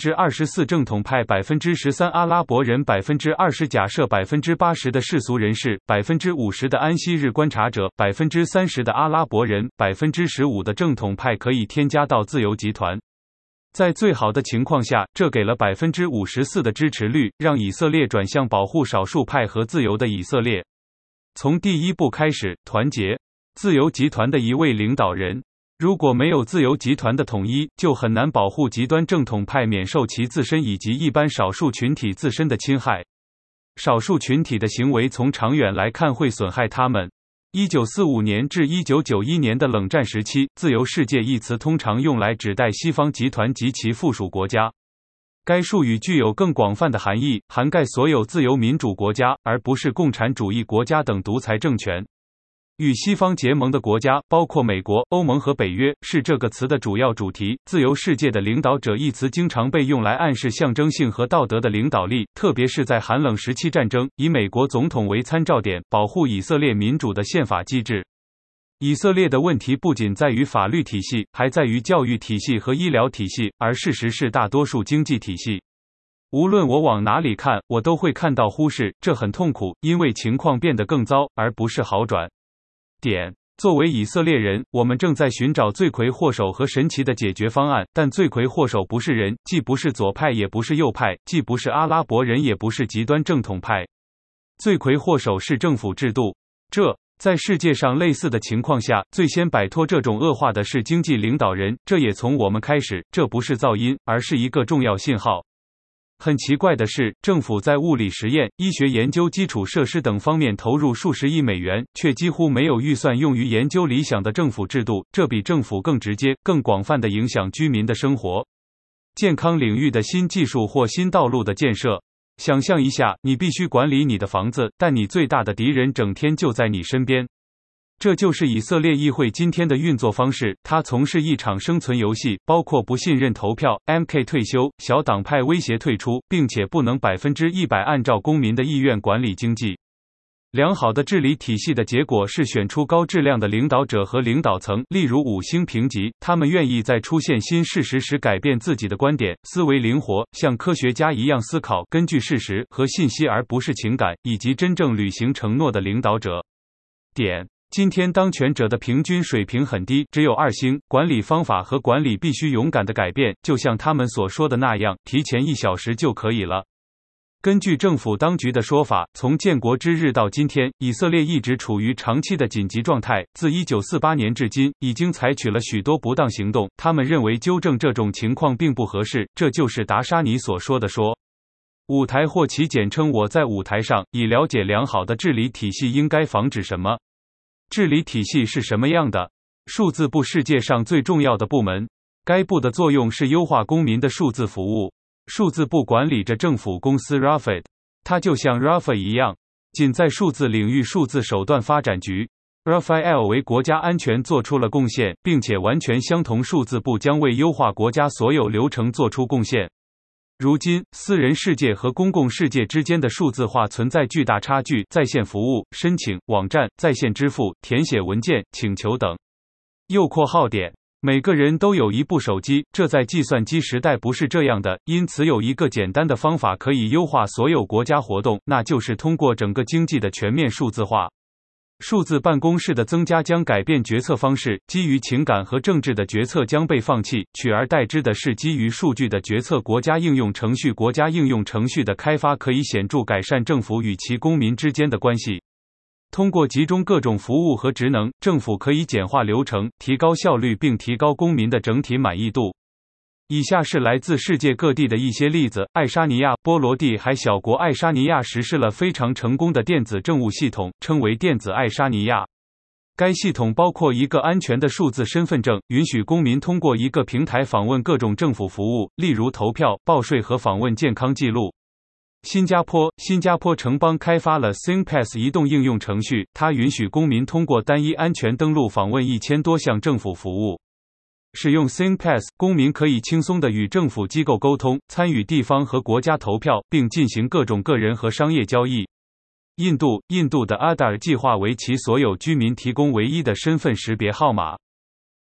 24%正统派13%阿拉伯人20%假设80%的世俗人士50%的安息日观察者30%的阿拉伯人15%的正统派可以添加到自由集团。在最好的情况下，这给了54%的支持率，让以色列转向保护少数派和自由的以色列。从第一步开始，团结自由集团的一位领导人。如果没有自由集团的统一，就很难保护极端正统派免受其自身以及一般少数群体自身的侵害。少数群体的行为从长远来看会损害他们。1945年至1991年的冷战时期，自由世界一词通常用来指代西方集团及其附属国家。该术语具有更广泛的含义，涵盖所有自由民主国家，而不是共产主义国家等独裁政权。与西方结盟的国家，包括美国、欧盟和北约，是这个词的主要主题。自由世界的领导者一词经常被用来暗示象征性和道德的领导力，特别是在寒冷时期战争，以美国总统为参照点，保护以色列民主的宪法机制。以色列的问题不仅在于法律体系，还在于教育体系和医疗体系，而事实是大多数经济体系。无论我往哪里看，我都会看到忽视，这很痛苦，因为情况变得更糟，而不是好转。作为以色列人，我们正在寻找罪魁祸首和神奇的解决方案，但罪魁祸首不是人，既不是左派也不是右派，既不是阿拉伯人也不是极端正统派。罪魁祸首是政府制度。在世界上类似的情况下，最先摆脱这种恶化的是经济领导人，这也从我们开始，这不是噪音，而是一个重要信号。很奇怪的是，政府在物理实验、医学研究、基础设施等方面投入数十亿美元，却几乎没有预算用于研究理想的政府制度，这比政府更直接、更广泛地影响居民的生活。健康领域的新技术或新道路的建设。想象一下，你必须管理你的房子，但你最大的敌人整天就在你身边。这就是以色列议会今天的运作方式，它从事一场生存游戏，包括不信任投票、MK 退休、小党派威胁退出，并且不能100%按照公民的意愿管理经济。良好的治理体系的结果是选出高质量的领导者和领导层，例如5星评级，他们愿意在出现新事实时改变自己的观点，思维灵活，像科学家一样思考，根据事实和信息而不是情感，以及真正履行承诺的领导者。今天当权者的平均水平很低，只有2星，管理方法和管理必须勇敢地改变，就像他们所说的那样，提前1小时就可以了。根据政府当局的说法，从建国之日到今天，以色列一直处于长期的紧急状态，自1948年至今，已经采取了许多不当行动，他们认为纠正这种情况并不合适，这就是达沙尼所说的舞台或其简称我在舞台上，以了解良好的治理体系应该防止什么。治理体系是什么样的？数字部世界上最重要的部门，该部的作用是优化公民的数字服务。数字部管理着政府公司 Rafid， 它就像 RAFA 一样，仅在数字领域数字手段发展局 Rafael 为国家安全做出了贡献，并且完全相同。数字部将为优化国家所有流程做出贡献。如今，私人世界和公共世界之间的数字化存在巨大差距，在线服务、申请、网站、在线支付、填写文件、请求等。每个人都有一部手机，这在计算机时代不是这样的，因此有一个简单的方法可以优化所有国家活动，那就是通过整个经济的全面数字化。数字办公室的增加将改变决策方式，基于情感和政治的决策将被放弃，取而代之的是基于数据的决策。国家应用程序的开发可以显著改善政府与其公民之间的关系。通过集中各种服务和职能，政府可以简化流程，提高效率并提高公民的整体满意度。以下是来自世界各地的一些例子。爱沙尼亚波罗的海小国爱沙尼亚实施了非常成功的电子政务系统，称为电子爱沙尼亚。该系统包括一个安全的数字身份证，允许公民通过一个平台访问各种政府服务，例如投票、报税和访问健康记录。新加坡城邦开发了 SingPass 移动应用程序，它允许公民通过单一安全登录访问1000多项政府服务。使用 SingPass， 公民可以轻松地与政府机构沟通，参与地方和国家投票，并进行各种个人和商业交易。印度的阿达尔计划为其所有居民提供唯一的身份识别号码。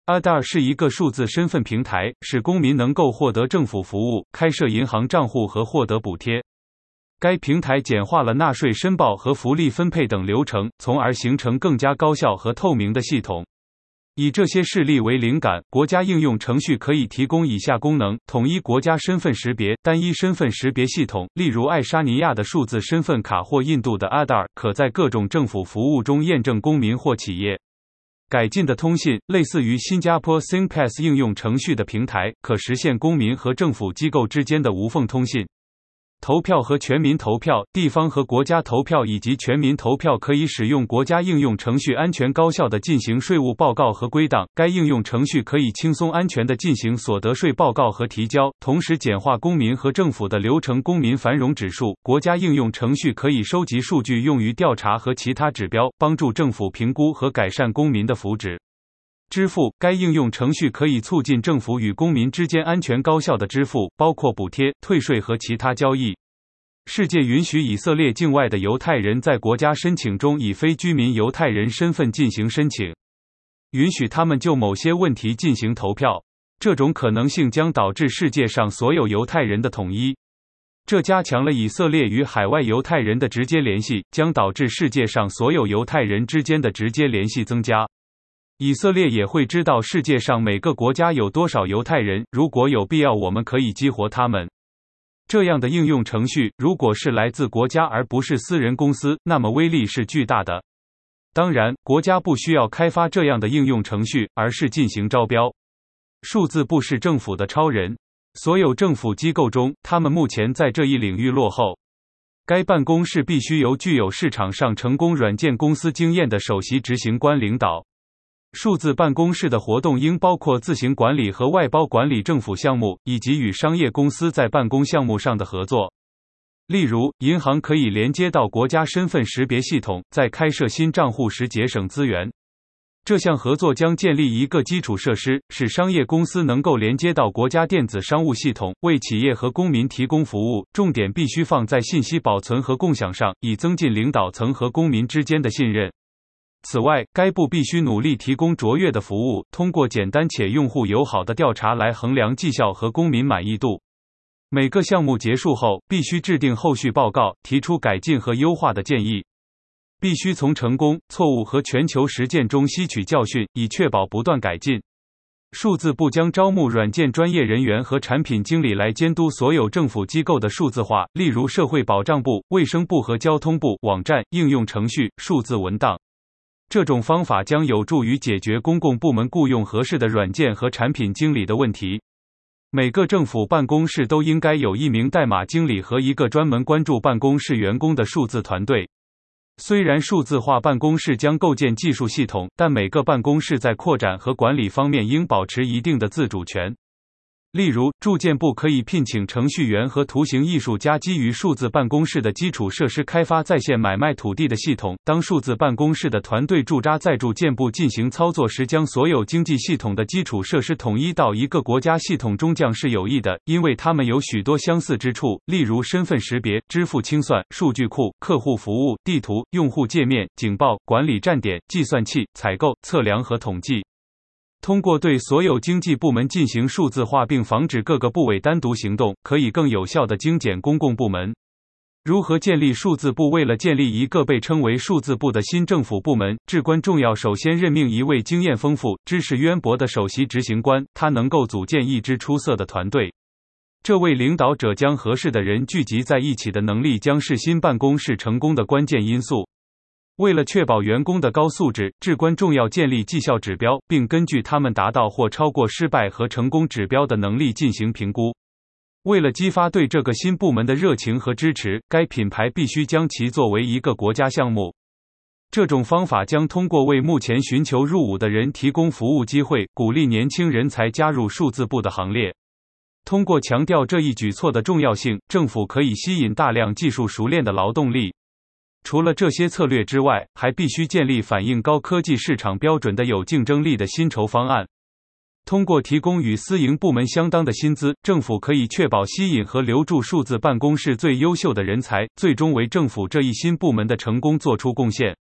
Aadhaar 是一个数字身份平台，使公民能够获得政府服务、开设银行账户和获得补贴。该平台简化了纳税申报和福利分配等流程，从而形成更加高效和透明的系统。以这些事例为灵感，国家应用程序可以提供以下功能：统一国家身份识别、单一身份识别系统，例如爱沙尼亚的数字身份卡或印度的 Aadhaar， 可在各种政府服务中验证公民或企业。改进的通信，类似于新加坡 SingPass 应用程序的平台，可实现公民和政府机构之间的无缝通信。投票和全民投票，地方和国家投票以及全民投票可以使用国家应用程序安全高效地进行税务报告和归档。该应用程序可以轻松安全地进行所得税报告和提交，同时简化公民和政府的流程。公民繁荣指数，国家应用程序可以收集数据用于调查和其他指标，帮助政府评估和改善公民的福祉。支付，该应用程序可以促进政府与公民之间安全高效的支付，包括补贴、退税和其他交易。世界允许以色列境外的犹太人在国家申请中以非居民犹太人身份进行申请，允许他们就某些问题进行投票。这种可能性将导致世界上所有犹太人的统一。这加强了以色列与海外犹太人的直接联系，将导致世界上所有犹太人之间的直接联系增加。以色列也会知道世界上每个国家有多少犹太人，如果有必要，我们可以激活他们。这样的应用程序，如果是来自国家而不是私人公司，那么威力是巨大的。当然，国家不需要开发这样的应用程序，而是进行招标。数字部是政府的超人，所有政府机构中，他们目前在这一领域落后。该办公室必须由具有市场上成功软件公司经验的首席执行官领导。数字办公室的活动应包括自行管理和外包管理政府项目，以及与商业公司在办公项目上的合作。例如，银行可以连接到国家身份识别系统，在开设新账户时节省资源。这项合作将建立一个基础设施，使商业公司能够连接到国家电子商务系统，为企业和公民提供服务。重点必须放在信息保存和共享上，以增进领导层和公民之间的信任。此外，该部必须努力提供卓越的服务，通过简单且用户友好的调查来衡量绩效和公民满意度。每个项目结束后，必须制定后续报告，提出改进和优化的建议。必须从成功、错误和全球实践中吸取教训，以确保不断改进。数字部将招募软件专业人员和产品经理来监督所有政府机构的数字化，例如社会保障部、卫生部和交通部、网站、应用程序、数字文档。这种方法将有助于解决公共部门雇用合适的软件和产品经理的问题。每个政府办公室都应该有一名代码经理和一个专门关注办公室员工的数字团队。虽然数字化办公室将构建技术系统，但每个办公室在扩展和管理方面应保持一定的自主权。例如，住建部可以聘请程序员和图形艺术家，基于数字办公室的基础设施开发在线买卖土地的系统。当数字办公室的团队驻扎在住建部进行操作时，将所有经济系统的基础设施统一到一个国家系统中将是有益的，因为它们有许多相似之处，例如身份识别、支付清算、数据库、客户服务、地图、用户界面、警报、管理站点、计算器、采购、测量和统计。通过对所有经济部门进行数字化并防止各个部委单独行动，可以更有效地精简公共部门。如何建立数字部？为了建立一个被称为数字部的新政府部门，至关重要，首先任命一位经验丰富、知识渊博的首席执行官，他能够组建一支出色的团队。这位领导者将合适的人聚集在一起的能力将是新办公室成功的关键因素。为了确保员工的高素质，至关重要建立绩效指标，并根据他们达到或超过失败和成功指标的能力进行评估。为了激发对这个新部门的热情和支持，该品牌必须将其作为一个国家项目。这种方法将通过为目前寻求入伍的人提供服务机会，鼓励年轻人才加入数字部的行列。通过强调这一举措的重要性，政府可以吸引大量技术熟练的劳动力。除了这些策略之外，还必须建立反映高科技市场标准的有竞争力的薪酬方案。通过提供与私营部门相当的薪资，政府可以确保吸引和留住数字办公室最优秀的人才，最终为政府这一新部门的成功做出贡献。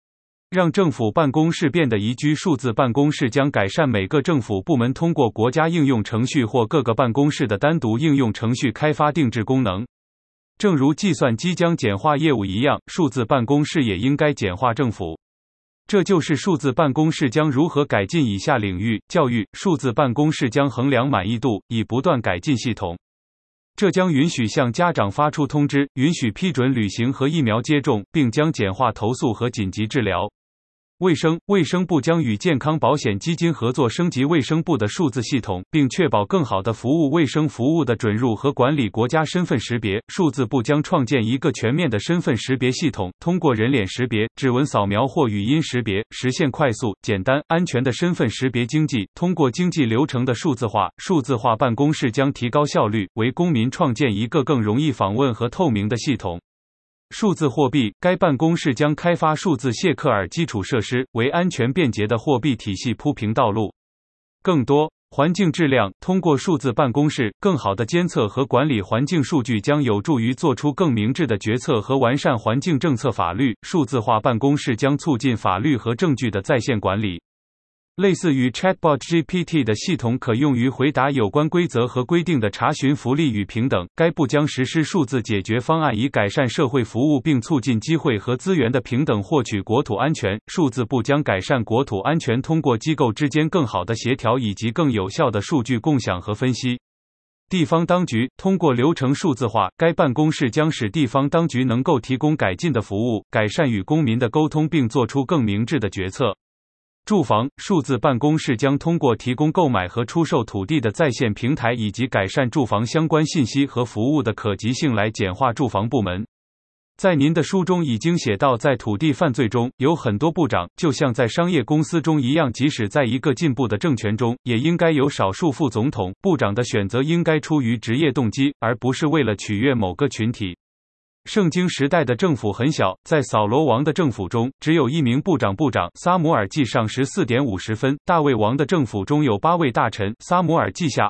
让政府办公室变得宜居。数字办公室将改善每个政府部门通过国家应用程序或各个办公室的单独应用程序开发定制功能。正如计算机将简化业务一样，数字办公室也应该简化政府。这就是数字办公室将如何改进以下领域：教育，数字办公室将衡量满意度，以不断改进系统。这将允许向家长发出通知，允许批准旅行和疫苗接种，并将简化投诉和紧急治疗。卫生部将与健康保险基金合作升级卫生部的数字系统，并确保更好的服务卫生服务的准入和管理。国家身份识别，数字部将创建一个全面的身份识别系统，通过人脸识别、指纹扫描或语音识别，实现快速、简单、安全的身份识别。经济，通过经济流程的数字化，数字化办公室将提高效率，为公民创建一个更容易访问和透明的系统。数字货币，该办公室将开发数字谢克尔基础设施，为安全便捷的货币体系铺平道路。更多环境质量，通过数字办公室，更好的监测和管理环境数据将有助于做出更明智的决策和完善环境政策。法律，数字化办公室将促进法律和证据的在线管理。类似于 Chatbot GPT 的系统可用于回答有关规则和规定的查询。福利与平等，该部将实施数字解决方案以改善社会服务并促进机会和资源的平等获取。国土安全，数字部将改善国土安全，通过机构之间更好的协调以及更有效的数据共享和分析。地方当局，通过流程数字化，该办公室将使地方当局能够提供改进的服务，改善与公民的沟通并做出更明智的决策。住房，数字办公室将通过提供购买和出售土地的在线平台以及改善住房相关信息和服务的可及性来简化住房部门。在您的书中已经写到，在土地犯罪中，有很多部长，就像在商业公司中一样，即使在一个进步的政权中，也应该有少数副总统。部长的选择应该出于职业动机，而不是为了取悦某个群体。圣经时代的政府很小，在扫罗王的政府中，只有一名部长。撒母耳记上14:50。大卫王的政府中有8位大臣。撒母耳记下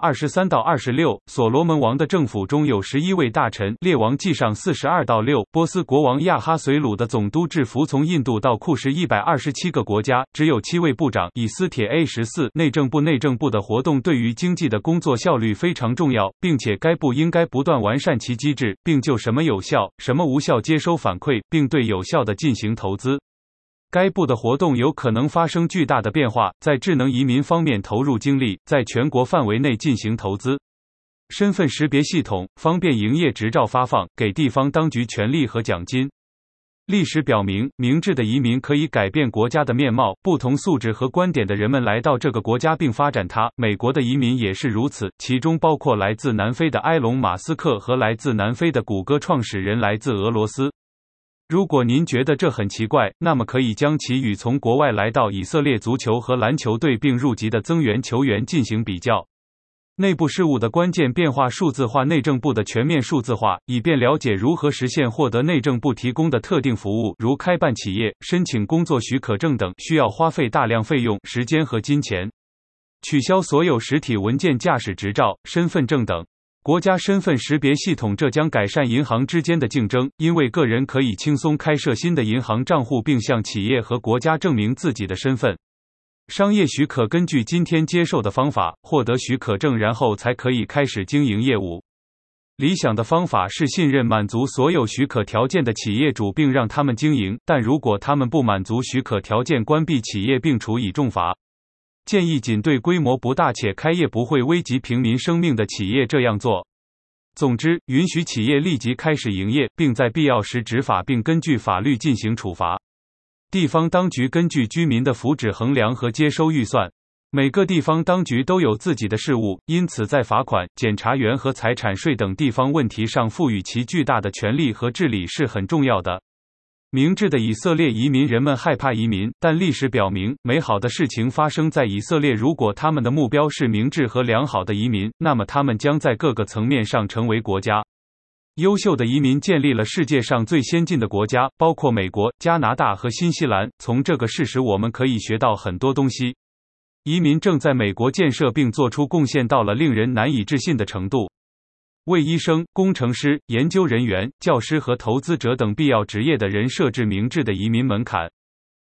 23-26。所罗门王的政府中有11位大臣。列王记上42-6。波斯国王亚哈随鲁的总督制服从印度到库什127个国家，只有7位部长。以斯帖 A14。内政部的活动对于经济的工作效率非常重要，并且该部应该不断完善其机制，并就什么有效什么无效接收反馈，并对有效的进行投资。该部的活动有可能发生巨大的变化，在智能移民方面投入精力，在全国范围内进行投资。身份识别系统，方便营业执照发放，给地方当局权利和奖金。历史表明，明智的移民可以改变国家的面貌，不同素质和观点的人们来到这个国家并发展它。美国的移民也是如此，其中包括来自南非的埃隆·马斯克和来自南非的谷歌创始人来自俄罗斯。如果您觉得这很奇怪，那么可以将其与从国外来到以色列足球和篮球队并入籍的增援球员进行比较。内部事务的关键变化，数字化，内政部的全面数字化，以便了解如何实现获得内政部提供的特定服务，如开办企业、申请工作许可证等，需要花费大量费用、时间和金钱。取消所有实体文件、驾驶执照、身份证等。国家身份识别系统，这将改善银行之间的竞争，因为个人可以轻松开设新的银行账户，并向企业和国家证明自己的身份。商业许可，根据今天接受的方法获得许可证，然后才可以开始经营业务。理想的方法是信任满足所有许可条件的企业主并让他们经营，但如果他们不满足许可条件，关闭企业并处以重罚。建议仅对规模不大且开业不会危及平民生命的企业这样做。总之，允许企业立即开始营业，并在必要时执法并根据法律进行处罚。地方当局根据居民的福祉衡量和接收预算。每个地方当局都有自己的事务，因此在罚款、检察员和财产税等地方问题上赋予其巨大的权力和治理是很重要的。明智的以色列移民，人们害怕移民，但历史表明，美好的事情发生在以色列。如果他们的目标是明智和良好的移民，那么他们将在各个层面上成为国家。优秀的移民建立了世界上最先进的国家，包括美国、加拿大和新西兰。从这个事实我们可以学到很多东西。移民正在美国建设并做出贡献到了令人难以置信的程度。为医生、工程师、研究人员、教师和投资者等必要职业的人设置明智的移民门槛。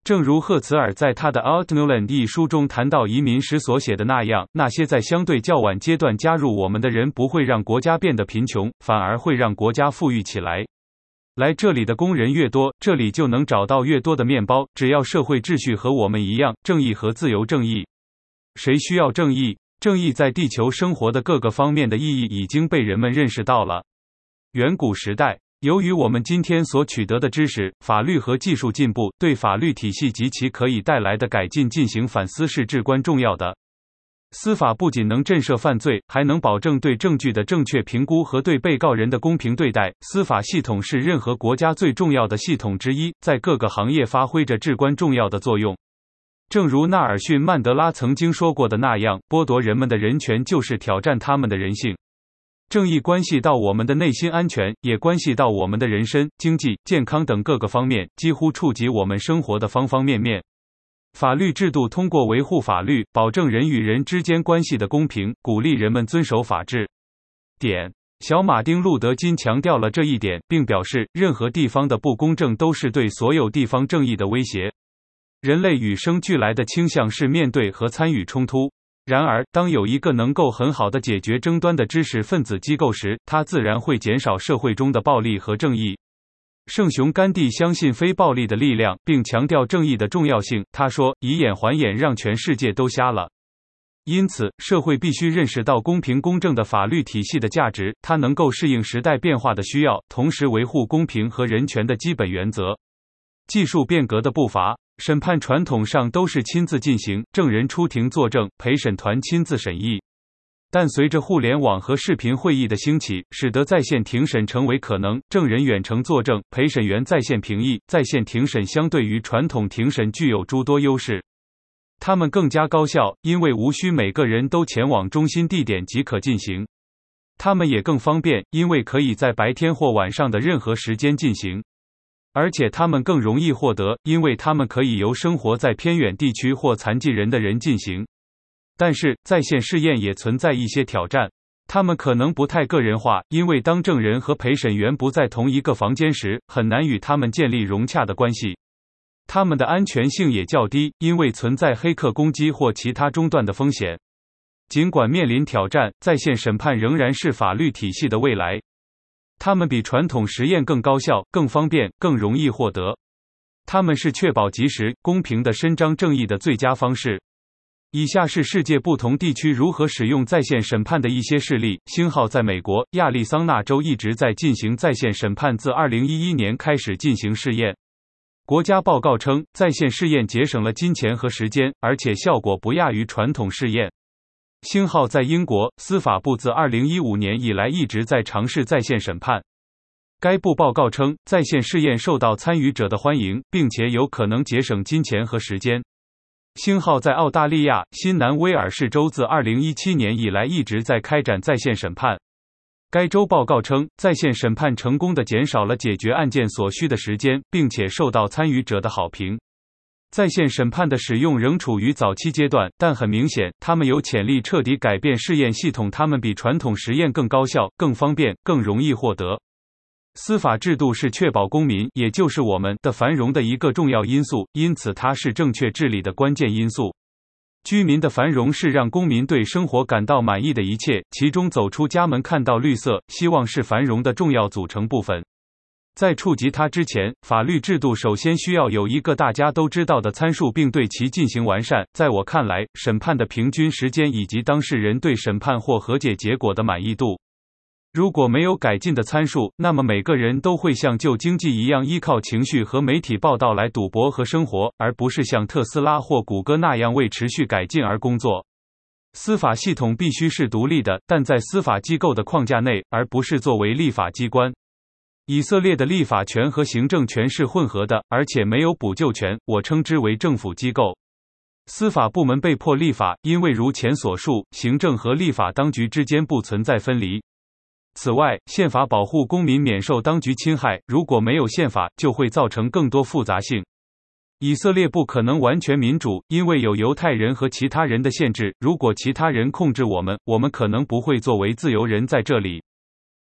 正如赫茨尔在他的《Outland》一书中谈到移民时所写的那样，那些在相对较晚阶段加入我们的人不会让国家变得贫穷，反而会让国家富裕起来。来这里的工人越多，这里就能找到越多的面包，只要社会秩序和我们一样，正义和自由正义。谁需要正义？正义在地球生活的各个方面的意义已经被人们认识到了。远古时代，由于我们今天所取得的知识、法律和技术进步，对法律体系及其可以带来的改进进行反思是至关重要的。司法不仅能震慑犯罪，还能保证对证据的正确评估和对被告人的公平对待。司法系统是任何国家最重要的系统之一，在各个行业发挥着至关重要的作用。正如纳尔逊·曼德拉曾经说过的那样，剥夺人们的人权就是挑战他们的人性。正义关系到我们的内心安全，也关系到我们的人身、经济、健康等各个方面，几乎触及我们生活的方方面面。法律制度通过维护法律，保证人与人之间关系的公平，鼓励人们遵守法治。小马丁·路德·金强调了这一点，并表示，任何地方的不公正都是对所有地方正义的威胁。人类与生俱来的倾向是面对和参与冲突。然而，当有一个能够很好地解决争端的知识分子机构时，它自然会减少社会中的暴力和正义。圣雄甘地相信非暴力的力量，并强调正义的重要性。他说：“以眼还眼，让全世界都瞎了。”因此，社会必须认识到公平公正的法律体系的价值，它能够适应时代变化的需要，同时维护公平和人权的基本原则。技术变革的步伐，审判传统上都是亲自进行，证人出庭作证，陪审团亲自审议。但随着互联网和视频会议的兴起，使得在线庭审成为可能，证人远程作证，陪审员在线评议，在线庭审相对于传统庭审具有诸多优势。它们更加高效，因为无需每个人都前往中心地点即可进行。它们也更方便，因为可以在白天或晚上的任何时间进行。而且它们更容易获得，因为它们可以由生活在偏远地区或残疾人的人进行。但是，在线试验也存在一些挑战，它们可能不太个人化，因为当证人和陪审员不在同一个房间时，很难与他们建立融洽的关系。它们的安全性也较低，因为存在黑客攻击或其他中断的风险。尽管面临挑战，在线审判仍然是法律体系的未来。它们比传统实验更高效、更方便、更容易获得。它们是确保及时、公平地伸张正义的最佳方式。以下是世界不同地区如何使用在线审判的一些事例。星号在美国亚利桑那州一直在进行在线审判，自2011年开始进行试验。国家报告称，在线试验节省了金钱和时间，而且效果不亚于传统试验。星号在英国，司法部自2015年以来一直在尝试在线审判。该部报告称，在线试验受到参与者的欢迎，并且有可能节省金钱和时间。星号在澳大利亚新南威尔士州自2017年以来一直在开展在线审判。该州报告称，在线审判成功地减少了解决案件所需的时间，并且受到参与者的好评。在线审判的使用仍处于早期阶段，但很明显，它们有潜力彻底改变试验系统。它们比传统实验更高效、更方便、更容易获得。司法制度是确保公民，也就是我们的繁荣的一个重要因素，因此它是正确治理的关键因素。居民的繁荣是让公民对生活感到满意的一切，其中走出家门看到绿色，希望是繁荣的重要组成部分。在触及它之前，法律制度首先需要有一个大家都知道的参数，并对其进行完善。在我看来，审判的平均时间以及当事人对审判或和解结果的满意度。如果没有改进的参数，那么每个人都会像旧经济一样依靠情绪和媒体报道来赌博和生活，而不是像特斯拉或谷歌那样为持续改进而工作。司法系统必须是独立的，但在司法机构的框架内，而不是作为立法机关。以色列的立法权和行政权是混合的，而且没有补救权，我称之为政府机构。司法部门被迫立法，因为如前所述，行政和立法当局之间不存在分离。此外，宪法保护公民免受当局侵害，如果没有宪法，就会造成更多复杂性。以色列不可能完全民主，因为有犹太人和其他人的限制，如果其他人控制我们，我们可能不会作为自由人在这里。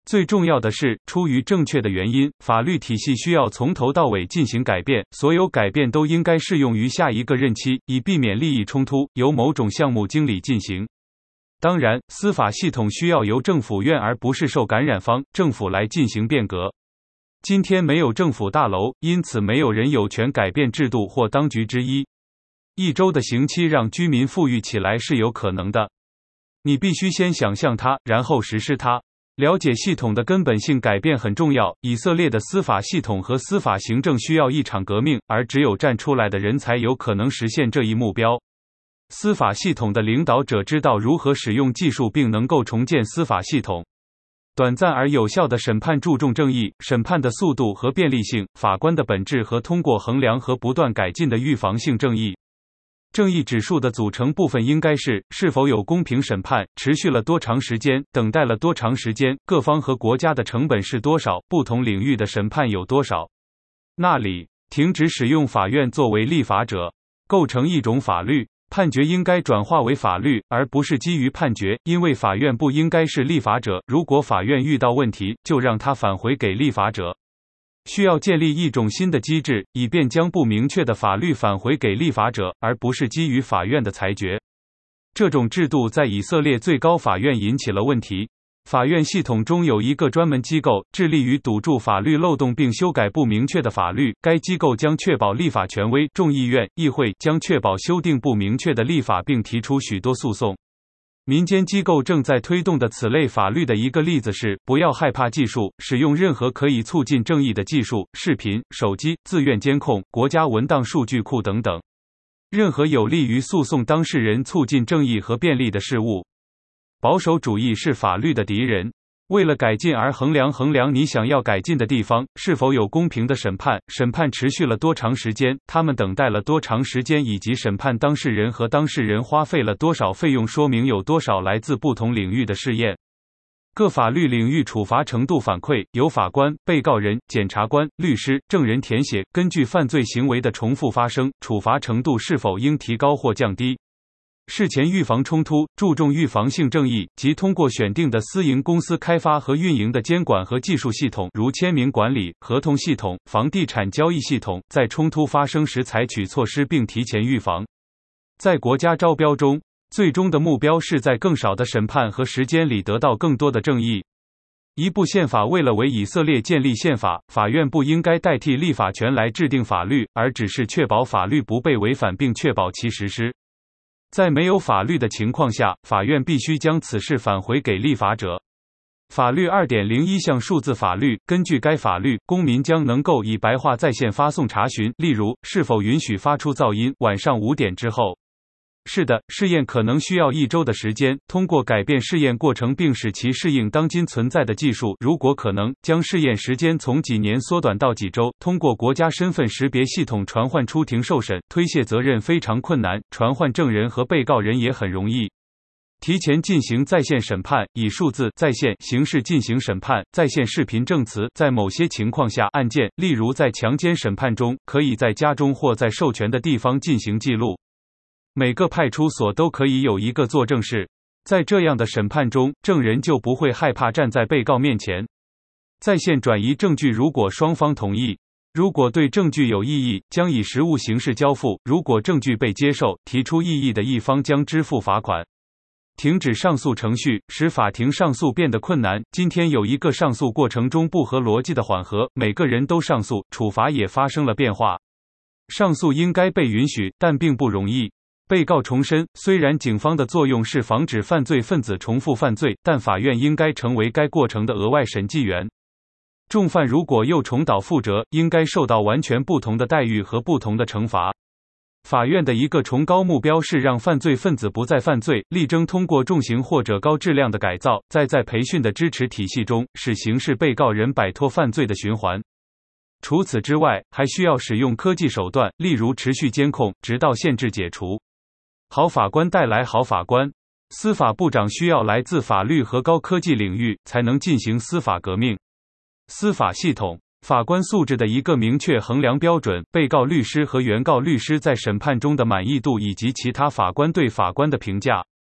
最重要的是，出于正确的原因，法律体系需要从头到尾进行改变，所有改变都应该适用于下一个任期，以避免利益冲突，由某种项目经理进行。当然，司法系统需要由政府院而不是受感染方政府来进行变革。今天没有政府大楼，因此没有人有权改变制度或当局之一。1周的刑期让居民富裕起来是有可能的。你必须先想象它，然后实施它。了解系统的根本性改变很重要。以色列的司法系统和司法行政需要一场革命，而只有站出来的人才有可能实现这一目标。司法系统的领导者知道如何使用技术并能够重建司法系统。短暂而有效的审判注重正义、审判的速度和便利性、法官的本质和通过衡量和不断改进的预防性正义。正义指数的组成部分应该是：是否有公平审判，持续了多长时间，等待了多长时间，各方和国家的成本是多少，不同领域的审判有多少。那里，停止使用法院作为立法者，构成一种法律。判决应该转化为法律，而不是基于判决，因为法院不应该是立法者。如果法院遇到问题，就让它返回给立法者。需要建立一种新的机制，以便将不明确的法律返回给立法者，而不是基于法院的裁决。这种制度在以色列最高法院引起了问题。法院系统中有一个专门机构，致力于堵住法律漏洞并修改不明确的法律。该机构将确保立法权威，众议院、议会将确保修订不明确的立法，并提出许多诉讼。民间机构正在推动的此类法律的一个例子是：不要害怕技术，使用任何可以促进正义的技术，视频、手机、自愿监控、国家文档数据库等等，任何有利于诉讼当事人促进正义和便利的事物。保守主义是法律的敌人。为了改进而衡量你想要改进的地方，是否有公平的审判，审判持续了多长时间，他们等待了多长时间，以及审判当事人和当事人花费了多少费用，说明有多少来自不同领域的试验。各法律领域处罚程度反馈，由法官、被告人、检察官、律师、证人填写，根据犯罪行为的重复发生，处罚程度是否应提高或降低。事前预防冲突，注重预防性正义，即通过选定的私营公司开发和运营的监管和技术系统，如签名管理、合同系统、房地产交易系统，在冲突发生时采取措施并提前预防。在国家招标中，最终的目标是在更少的审判和时间里得到更多的正义。一部宪法为了为以色列建立宪法，法院不应该代替立法权来制定法律，而只是确保法律不被违反并确保其实施。在没有法律的情况下，法院必须将此事返回给立法者。法律 2.01 项数字法律，根据该法律，公民将能够以白话在线发送查询，例如，是否允许发出噪音，晚上5点之后。是的，试验可能需要1周的时间，通过改变试验过程并使其适应当今存在的技术，如果可能，将试验时间从几年缩短到几周，通过国家身份识别系统传唤出庭受审，推卸责任非常困难，传唤证人和被告人也很容易。提前进行在线审判，以数字在线形式进行审判，在线视频证词，在某些情况下，案件，例如在强奸审判中，可以在家中或在授权的地方进行记录。每个派出所都可以有一个作证室，在这样的审判中，证人就不会害怕站在被告面前。在线转移证据，如果双方同意，如果对证据有异议，将以实物形式交付；如果证据被接受，提出异议的一方将支付罚款。停止上诉程序，使法庭上诉变得困难。今天有一个上诉过程中不合逻辑的缓和，每个人都上诉，处罚也发生了变化。上诉应该被允许，但并不容易。被告重申，虽然警方的作用是防止犯罪分子重复犯罪，但法院应该成为该过程的额外审计员。重犯如果又重蹈覆辙，应该受到完全不同的待遇和不同的惩罚。法院的一个崇高目标是让犯罪分子不再犯罪，力争通过重刑或者高质量的改造，在培训的支持体系中，使刑事被告人摆脱犯罪的循环。除此之外，还需要使用科技手段，例如持续监控，直到限制解除。好法官带来好法官。司法部长需要来自法律和高科技领域，才能进行司法革命。司法系统，法官素质的一个明确衡量标准，被告律师和原告律师在审判中的满意度以及其他法官对法官的评价。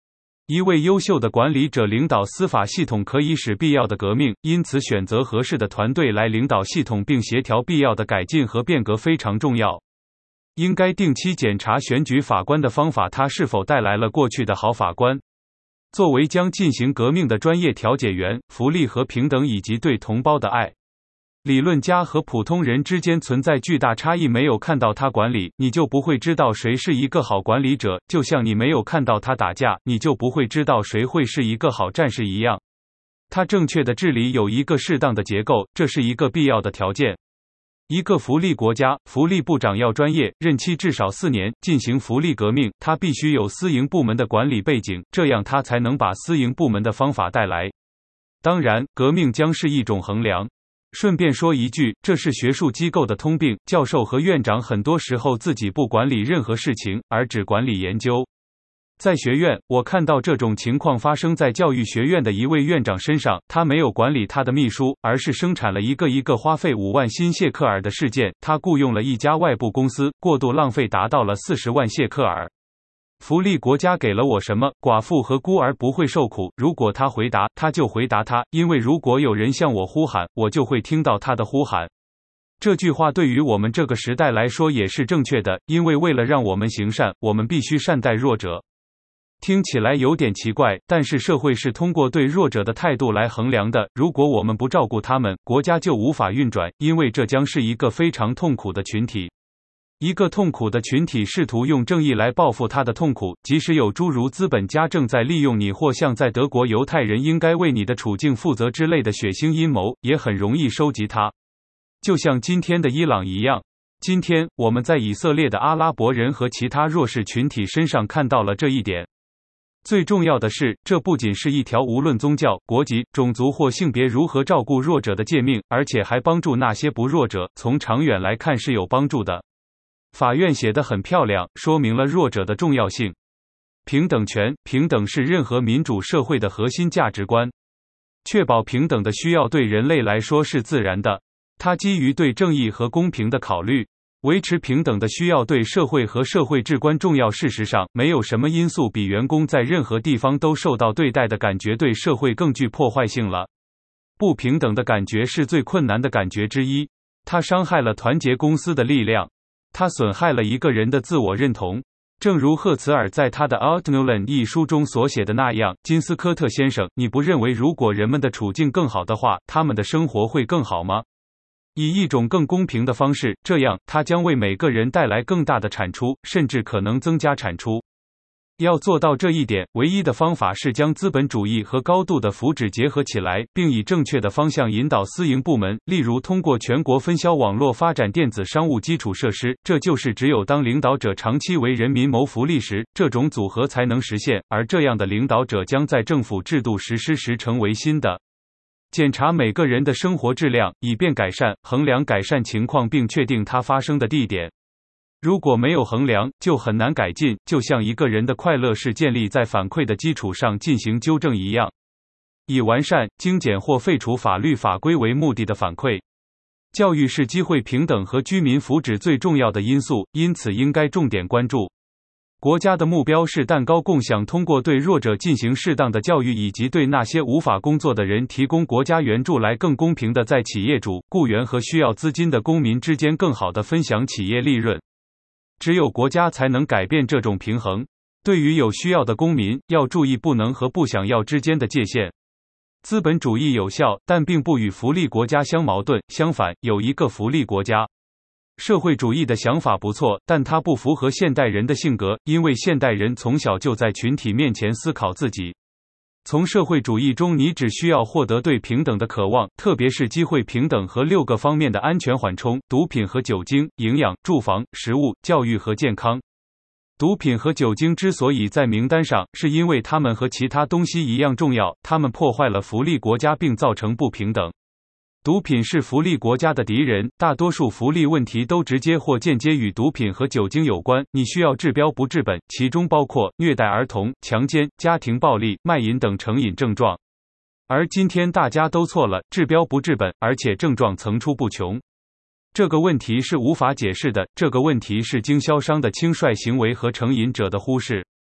一位优秀的管理者领导司法系统可以使必要的革命，因此选择合适的团队来领导系统并协调必要的改进和变革非常重要。应该定期检查选举法官的方法，他是否带来了过去的好法官。作为将进行革命的专业调解员，福利和平等以及对同胞的爱。理论家和普通人之间存在巨大差异，没有看到他管理，你就不会知道谁是一个好管理者，就像你没有看到他打架，你就不会知道谁会是一个好战士一样。他正确的治理有一个适当的结构，这是一个必要的条件。一个福利国家，福利部长要专业，任期至少4年，进行福利革命，他必须有私营部门的管理背景，这样他才能把私营部门的方法带来。当然，革命将是一种衡量。顺便说一句，这是学术机构的通病，教授和院长很多时候自己不管理任何事情，而只管理研究。在学院，我看到这种情况发生在教育学院的一位院长身上，他没有管理他的秘书，而是生产了一个花费5万新谢克尔的事件，他雇佣了一家外部公司，过度浪费达到了40万谢克尔。福利国家给了我什么？寡妇和孤儿不会受苦。如果他回答，他就回答他，因为如果有人向我呼喊，我就会听到他的呼喊。这句话对于我们这个时代来说也是正确的，因为为了让我们行善，我们必须善待弱者。听起来有点奇怪，但是社会是通过对弱者的态度来衡量的。如果我们不照顾他们，国家就无法运转，因为这将是一个非常痛苦的群体。一个痛苦的群体试图用正义来报复他的痛苦，即使有诸如资本家正在利用你，或像在德国犹太人应该为你的处境负责之类的血腥阴谋，也很容易收集它。就像今天的伊朗一样，今天我们在以色列的阿拉伯人和其他弱势群体身上看到了这一点。最重要的是，这不仅是一条无论宗教、国籍、种族或性别如何照顾弱者的诫命，而且还帮助那些不弱者，从长远来看是有帮助的。法院写得很漂亮，说明了弱者的重要性。平等权，平等是任何民主社会的核心价值观。确保平等的需要对人类来说是自然的，它基于对正义和公平的考虑。维持平等的需要对社会和社会至关重要。事实上，没有什么因素比员工在任何地方都受到对待的感觉对社会更具破坏性了。不平等的感觉是最困难的感觉之一，它伤害了团结公司的力量。它损害了一个人的自我认同，正如赫茨尔在他的《Altnullen》一书中所写的那样。金斯科特先生，你不认为如果人们的处境更好的话，他们的生活会更好吗？以一种更公平的方式，这样它将为每个人带来更大的产出，甚至可能增加产出。要做到这一点，唯一的方法是将资本主义和高度的福祉结合起来，并以正确的方向引导私营部门，例如通过全国分销网络发展电子商务基础设施。这就是只有当领导者长期为人民谋福利时，这种组合才能实现，而这样的领导者将在政府制度实施时成为新的。检查每个人的生活质量，以便改善、衡量改善情况并确定它发生的地点。如果没有衡量，就很难改进，就像一个人的快乐是建立在反馈的基础上进行纠正一样。以完善、精简或废除法律法规为目的的反馈。教育是机会平等和居民福祉最重要的因素，因此应该重点关注。国家的目标是蛋糕共享，通过对弱者进行适当的教育，以及对那些无法工作的人提供国家援助，来更公平地在企业主、雇员和需要资金的公民之间更好地分享企业利润。只有国家才能改变这种平衡。对于有需要的公民，要注意不能和不想要之间的界限。资本主义有效，但并不与福利国家相矛盾，相反，有一个福利国家。社会主义的想法不错，但它不符合现代人的性格，因为现代人从小就在群体面前思考自己。从社会主义中，你只需要获得对平等的渴望，特别是机会平等和6个方面的安全缓冲：毒品和酒精、营养、住房、食物、教育和健康。毒品和酒精之所以在名单上，是因为它们和其他东西一样重要，它们破坏了福利国家并造成不平等。毒品是福利国家的敌人，大多数福利问题都直接或间接与毒品和酒精有关。你需要治标不治本，其中包括虐待儿童、强奸、家庭暴力、卖淫等成瘾症状。而今天大家都错了，治标不治本，而且症状层出不穷。这个问题是无法解释的，这个问题是经销商的轻率行为和成瘾者的忽视。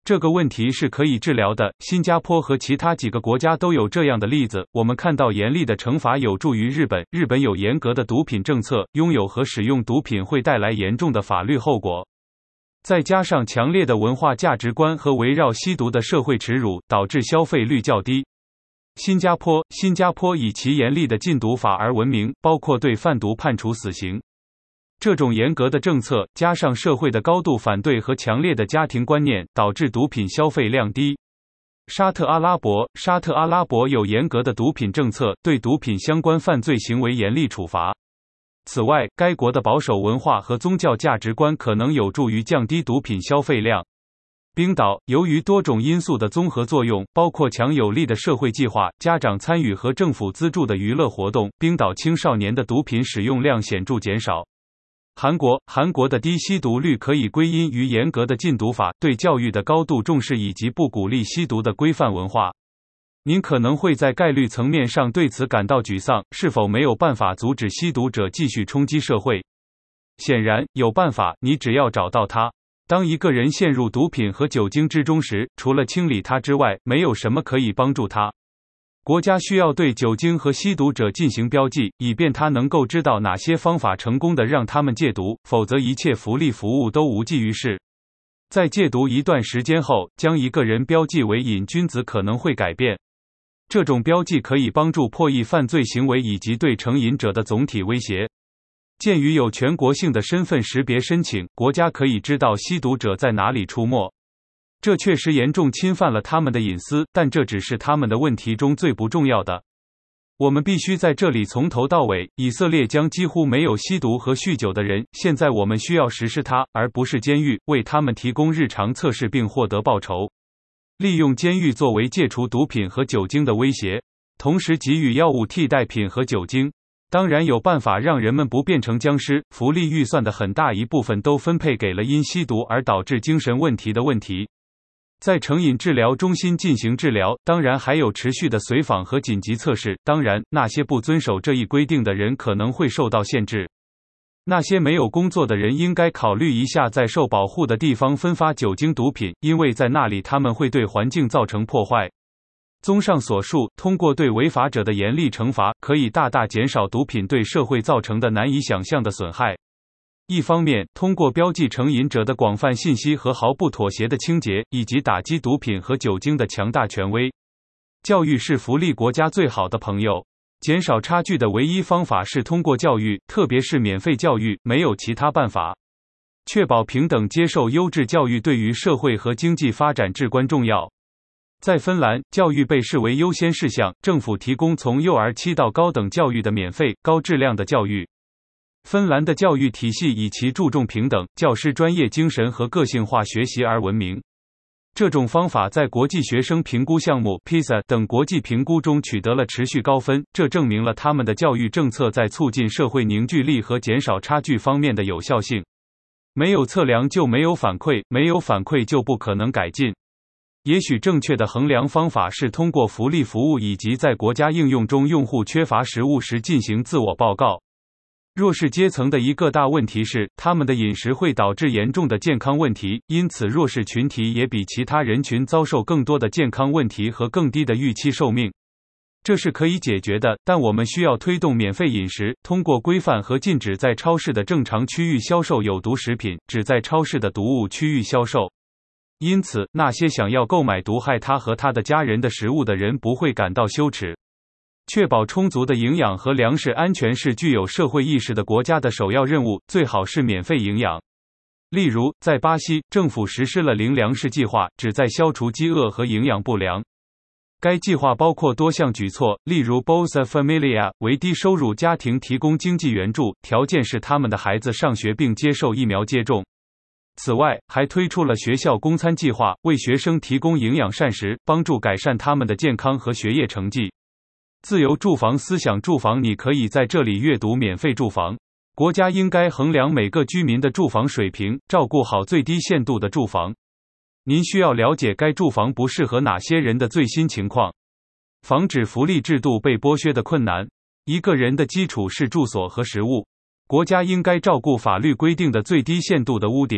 这个问题是可以治疗的。新加坡和其他几个国家都有这样的例子。我们看到严厉的惩罚有助于日本，日本有严格的毒品政策，拥有和使用毒品会带来严重的法律后果。再加上强烈的文化价值观和围绕吸毒的社会耻辱，导致消费率较低。新加坡以其严厉的禁毒法而闻名，包括对贩毒判处死刑。这种严格的政策，加上社会的高度反对和强烈的家庭观念，导致毒品消费量低。沙特阿拉伯有严格的毒品政策，对毒品相关犯罪行为严厉处罚。此外，该国的保守文化和宗教价值观可能有助于降低毒品消费量。冰岛，由于多种因素的综合作用，包括强有力的社会计划、家长参与和政府资助的娱乐活动，冰岛青少年的毒品使用量显著减少。韩国的低吸毒率可以归因于严格的禁毒法、对教育的高度重视以及不鼓励吸毒的规范文化。您可能会在概率层面上对此感到沮丧，是否没有办法阻止吸毒者继续冲击社会？显然，有办法，你只要找到它。当一个人陷入毒品和酒精之中时，除了清理它之外，没有什么可以帮助他。国家需要对酒精和吸毒者进行标记，以便他能够知道哪些方法成功的让他们戒毒，否则一切福利服务都无济于事。在戒毒一段时间后，将一个人标记为瘾君子可能会改变。这种标记可以帮助破译犯罪行为以及对成瘾者的总体威胁。鉴于有全国性的身份识别申请，国家可以知道吸毒者在哪里出没。这确实严重侵犯了他们的隐私，但这只是他们的问题中最不重要的。我们必须在这里从头到尾。以色列将几乎没有吸毒和酗酒的人，现在我们需要实施它，而不是监狱，为他们提供日常测试并获得报酬。利用监狱作为戒除毒品和酒精的威胁，同时给予药物替代品和酒精。当然有办法让人们不变成僵尸。福利预算的很大一部分都分配给了因吸毒而导致精神问题的问题。在成瘾治疗中心进行治疗，当然还有持续的随访和紧急测试。当然，那些不遵守这一规定的人可能会受到限制。那些没有工作的人应该考虑一下在受保护的地方分发酒精毒品，因为在那里他们会对环境造成破坏。综上所述，通过对违法者的严厉惩罚，可以大大减少毒品对社会造成的难以想象的损害。一方面，通过标记成瘾者的广泛信息和毫不妥协的清洁，以及打击毒品和酒精的强大权威。教育是福利国家最好的朋友。减少差距的唯一方法是通过教育，特别是免费教育，没有其他办法。确保平等接受优质教育对于社会和经济发展至关重要。在芬兰，教育被视为优先事项，政府提供从幼儿期到高等教育的免费、高质量的教育。芬兰的教育体系以其注重平等、教师专业精神和个性化学习而闻名。这种方法在国际学生评估项目 PISA 等国际评估中取得了持续高分，这证明了他们的教育政策在促进社会凝聚力和减少差距方面的有效性。没有测量就没有反馈，没有反馈就不可能改进。也许正确的衡量方法是通过福利服务以及在国家应用中用户缺乏食物时进行自我报告。弱势阶层的一个大问题是，他们的饮食会导致严重的健康问题，因此弱势群体也比其他人群遭受更多的健康问题和更低的预期寿命。这是可以解决的，但我们需要推动免费饮食，通过规范和禁止在超市的正常区域销售有毒食品，只在超市的毒物区域销售。因此，那些想要购买毒害他和他的家人的食物的人不会感到羞耻。确保充足的营养和粮食安全是具有社会意识的国家的首要任务，最好是免费营养。例如，在巴西，政府实施了零粮食计划，旨在消除饥饿和营养不良。该计划包括多项举措，例如 Bolsa Familia 为低收入家庭提供经济援助，条件是他们的孩子上学并接受疫苗接种。此外，还推出了学校供餐计划，为学生提供营养膳食，帮助改善他们的健康和学业成绩。自由住房思想住房，你可以在这里阅读免费住房。国家应该衡量每个居民的住房水平，照顾好最低限度的住房。您需要了解该住房不适合哪些人的最新情况，防止福利制度被剥削的困难。一个人的基础是住所和食物。国家应该照顾法律规定的最低限度的屋顶。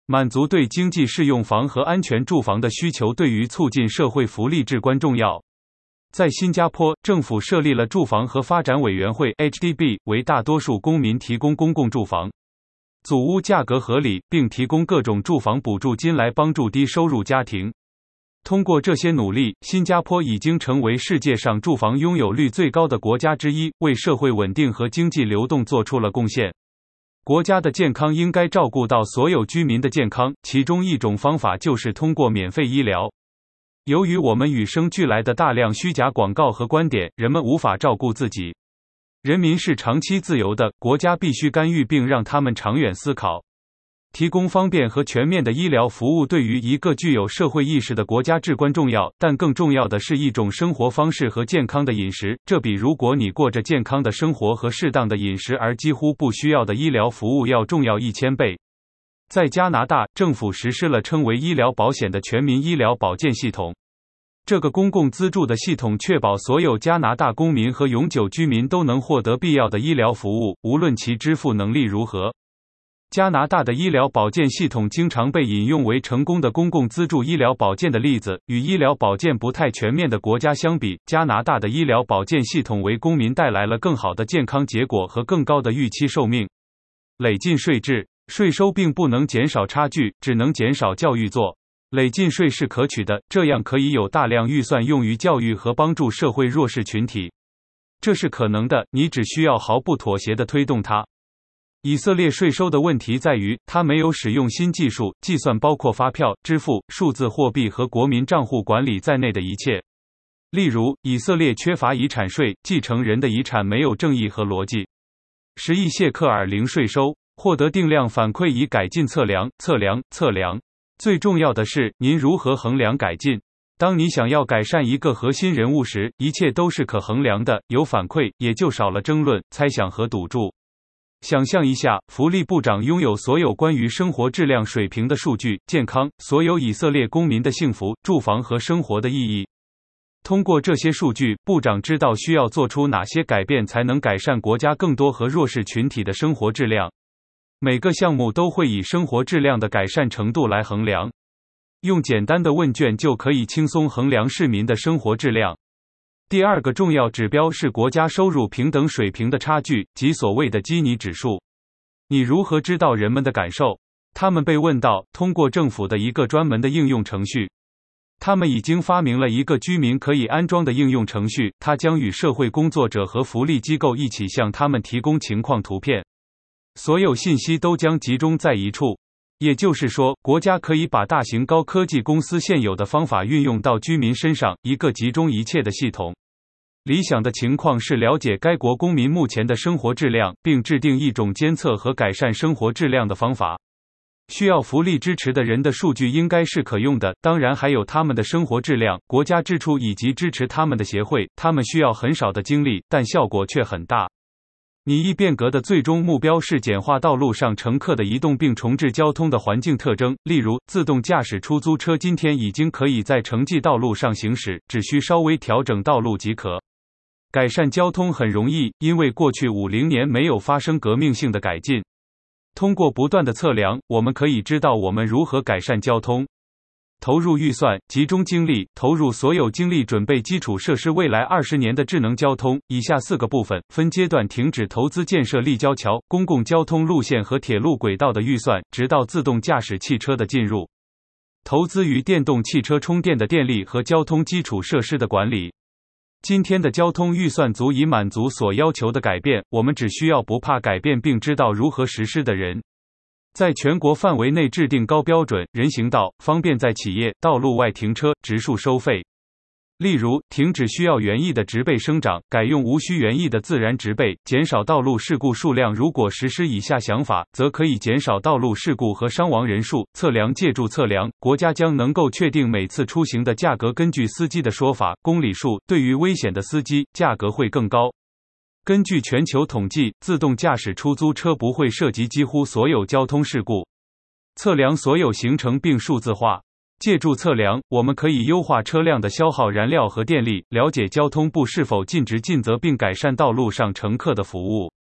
满足对经济适用房和安全住房的需求对于促进社会福利至关重要。在新加坡，政府设立了住房和发展委员会 HDB， 为大多数公民提供公共住房。组屋价格合理，并提供各种住房补助金来帮助低收入家庭。通过这些努力，新加坡已经成为世界上住房拥有率最高的国家之一，为社会稳定和经济流动做出了贡献。国家的健康应该照顾到所有居民的健康，其中一种方法就是通过免费医疗。由于我们与生俱来的大量虚假广告和观点，人们无法照顾自己。人民是长期自由的，国家必须干预并让他们长远思考。提供方便和全面的医疗服务对于一个具有社会意识的国家至关重要，但更重要的是一种生活方式和健康的饮食，这比如果你过着健康的生活和适当的饮食而几乎不需要的医疗服务要重要1000倍。在加拿大，政府实施了称为医疗保险的全民医疗保健系统。这个公共资助的系统确保所有加拿大公民和永久居民都能获得必要的医疗服务，无论其支付能力如何。加拿大的医疗保健系统经常被引用为成功的公共资助医疗保健的例子。与医疗保健不太全面的国家相比，加拿大的医疗保健系统为公民带来了更好的健康结果和更高的预期寿命。累进税制，税收并不能减少差距，只能减少教育做。累进税是可取的，这样可以有大量预算用于教育和帮助社会弱势群体。这是可能的，你只需要毫不妥协地推动它。以色列税收的问题在于，它没有使用新技术计算包括发票、支付、数字货币和国民账户管理在内的一切。例如，以色列缺乏遗产税，继承人的遗产没有正义和逻辑。10亿谢克尔零税收，获得定量反馈以改进测量。最重要的是，您如何衡量改进？当你想要改善一个核心人物时，一切都是可衡量的，有反馈，也就少了争论、猜想和赌注。想象一下，福利部长拥有所有关于生活质量水平的数据、健康、所有以色列公民的幸福、住房和生活的意义。通过这些数据，部长知道需要做出哪些改变才能改善国家更多和弱势群体的生活质量。每个项目都会以生活质量的改善程度来衡量。用简单的问卷就可以轻松衡量市民的生活质量。第二个重要指标是国家收入平等水平的差距，即所谓的基尼指数。你如何知道人们的感受？他们被问到，通过政府的一个专门的应用程序。他们已经发明了一个居民可以安装的应用程序，它将与社会工作者和福利机构一起向他们提供情况图片。所有信息都将集中在一处。也就是说，国家可以把大型高科技公司现有的方法运用到居民身上，一个集中一切的系统。理想的情况是了解该国公民目前的生活质量，并制定一种监测和改善生活质量的方法。需要福利支持的人的数据应该是可用的，当然还有他们的生活质量、国家支出以及支持他们的协会。他们需要很少的精力，但效果却很大。拟议变革的最终目标是简化道路上乘客的移动并重置交通的环境特征，例如，自动驾驶出租车今天已经可以在城际道路上行驶，只需稍微调整道路即可。改善交通很容易，因为过去50年没有发生革命性的改进。通过不断的测量，我们可以知道我们如何改善交通。投入预算，集中精力，投入所有精力准备基础设施未来20年的智能交通。以下4个部分，分阶段停止投资建设立交桥、公共交通路线和铁路轨道的预算，直到自动驾驶汽车的进入。投资于电动汽车充电的电力和交通基础设施的管理。今天的交通预算足以满足所要求的改变，我们只需要不怕改变并知道如何实施的人。在全国范围内制定高标准人行道，方便在企业道路外停车，植树收费。例如，停止需要园艺的植被生长，改用无需园艺的自然植被，减少道路事故数量。如果实施以下想法，则可以减少道路事故和伤亡人数。测量，借助测量，国家将能够确定每次出行的价格。根据司机的说法，公里数对于危险的司机，价格会更高。根据全球统计，自动驾驶出租车不会涉及几乎所有交通事故。测量所有行程并数字化。借助测量，我们可以优化车辆的消耗燃料和电力，了解交通部是否尽职尽责并改善道路上乘客的服务。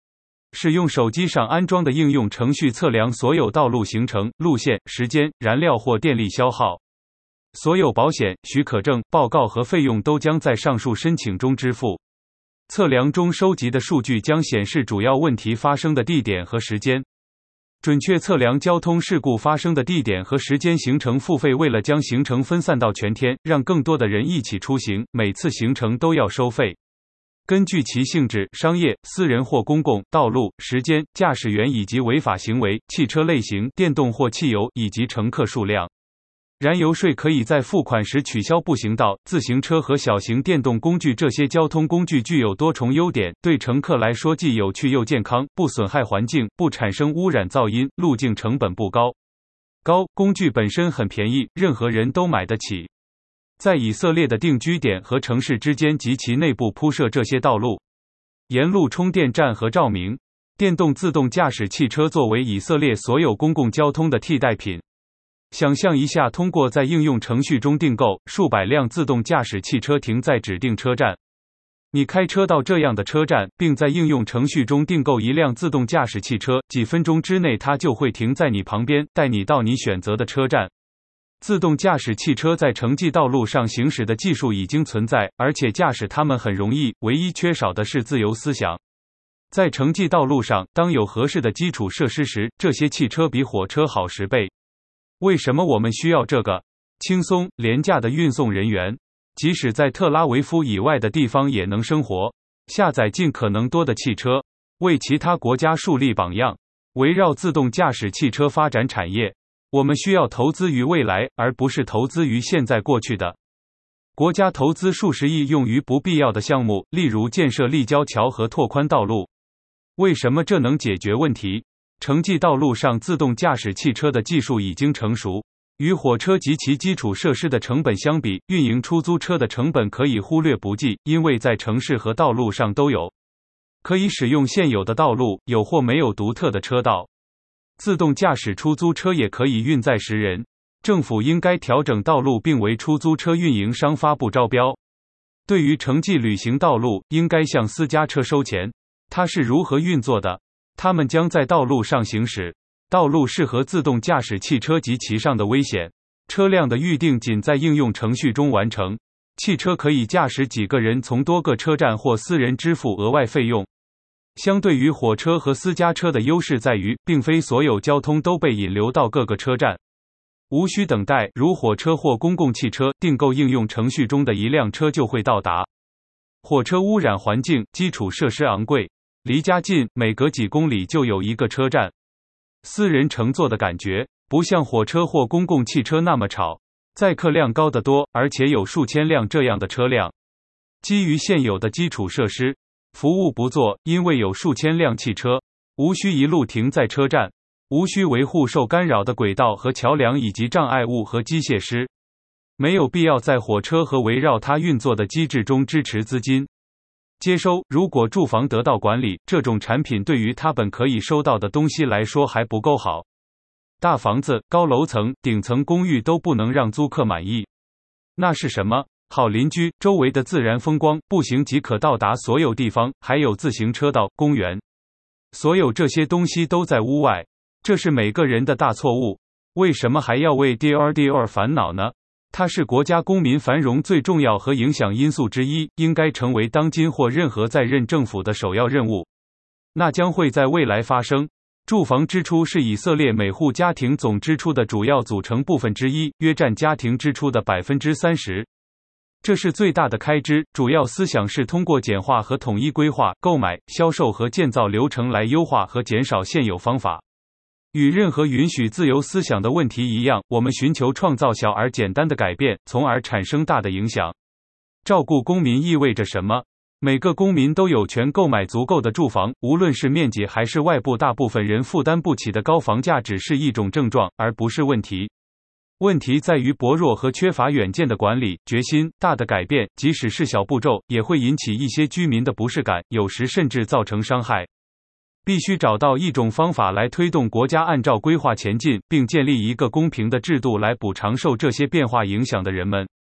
使用手机上安装的应用程序测量所有道路行程、路线、时间、燃料或电力消耗。所有保险、许可证、报告和费用都将在上述申请中支付。测量中收集的数据将显示主要问题发生的地点和时间。准确测量交通事故发生的地点和时间。行程付费。为了将行程分散到全天，让更多的人一起出行，每次行程都要收费。根据其性质，商业、私人或公共、道路、时间、驾驶员以及违法行为、汽车类型、电动或汽油以及乘客数量。燃油税可以在付款时取消。步行道、自行车和小型电动工具。这些交通工具具有多重优点，对乘客来说既有趣又健康，不损害环境，不产生污染噪音，路径成本不高。工具本身很便宜，任何人都买得起。在以色列的定居点和城市之间及其内部铺设这些道路、沿路充电站和照明。电动自动驾驶汽车作为以色列所有公共交通的替代品。想象一下，通过在应用程序中订购，数百辆自动驾驶汽车停在指定车站。你开车到这样的车站，并在应用程序中订购一辆自动驾驶汽车，几分钟之内它就会停在你旁边，带你到你选择的车站。自动驾驶汽车在城际道路上行驶的技术已经存在，而且驾驶它们很容易，唯一缺少的是自由思想。在城际道路上，当有合适的基础设施时，这些汽车比火车好10倍。为什么我们需要这个轻松、廉价的运送人员？即使在特拉维夫以外的地方也能生活。下载尽可能多的汽车，为其他国家树立榜样。围绕自动驾驶汽车发展产业，我们需要投资于未来，而不是投资于现在过去的。国家投资数十亿用于不必要的项目，例如建设立交桥和拓宽道路。为什么这能解决问题？城际道路上自动驾驶汽车的技术已经成熟，与火车及其基础设施的成本相比，运营出租车的成本可以忽略不计，因为在城市和道路上都有。可以使用现有的道路，有或没有独特的车道。自动驾驶出租车也可以运载10人。政府应该调整道路并为出租车运营商发布招标。对于城际旅行道路，应该向私家车收钱。它是如何运作的？它们将在道路上行驶。道路适合自动驾驶汽车及其上的危险。车辆的预定仅在应用程序中完成。汽车可以驾驶几个人从多个车站或私人支付额外费用。相对于火车和私家车的优势在于，并非所有交通都被引流到各个车站。无需等待，如火车或公共汽车，订购应用程序中的一辆车就会到达。火车污染环境，基础设施昂贵。离家近，每隔几公里就有一个车站。私人乘坐的感觉，不像火车或公共汽车那么吵，载客量高得多，而且有数千辆这样的车辆。基于现有的基础设施，服务不错，因为有数千辆汽车，无需一路停在车站，无需维护受干扰的轨道和桥梁以及障碍物和机械师。没有必要在火车和围绕它运作的机制中支持资金。接收，如果住房得到管理，这种产品对于它本可以收到的东西来说还不够好。大房子、高楼层、顶层公寓都不能让租客满意。那是什么？好邻居，周围的自然风光，步行即可到达所有地方，还有自行车道、公园。所有这些东西都在屋外，这是每个人的大错误。为什么还要为 DRDR 烦恼呢？它是国家公民繁荣最重要和影响因素之一，应该成为当今或任何在任政府的首要任务。那将会在未来发生。住房支出是以色列每户家庭总支出的主要组成部分之一，约占家庭支出的 30%。这是最大的开支，主要思想是通过简化和统一规划、购买、销售和建造流程来优化和减少现有方法。与任何允许自由思想的问题一样，我们寻求创造小而简单的改变，从而产生大的影响。照顾公民意味着什么？每个公民都有权购买足够的住房，无论是面积还是外部。大部分人负担不起的高房价只是一种症状，而不是问题。问题在于薄弱和缺乏远见的管理决心。大的改变，即使是小步骤，也会引起一些居民的不适感，有时甚至造成伤害。必须找到一种方法来推动国家按照规划前进，并建立一个公平的制度来补偿受这些变化影响的人们。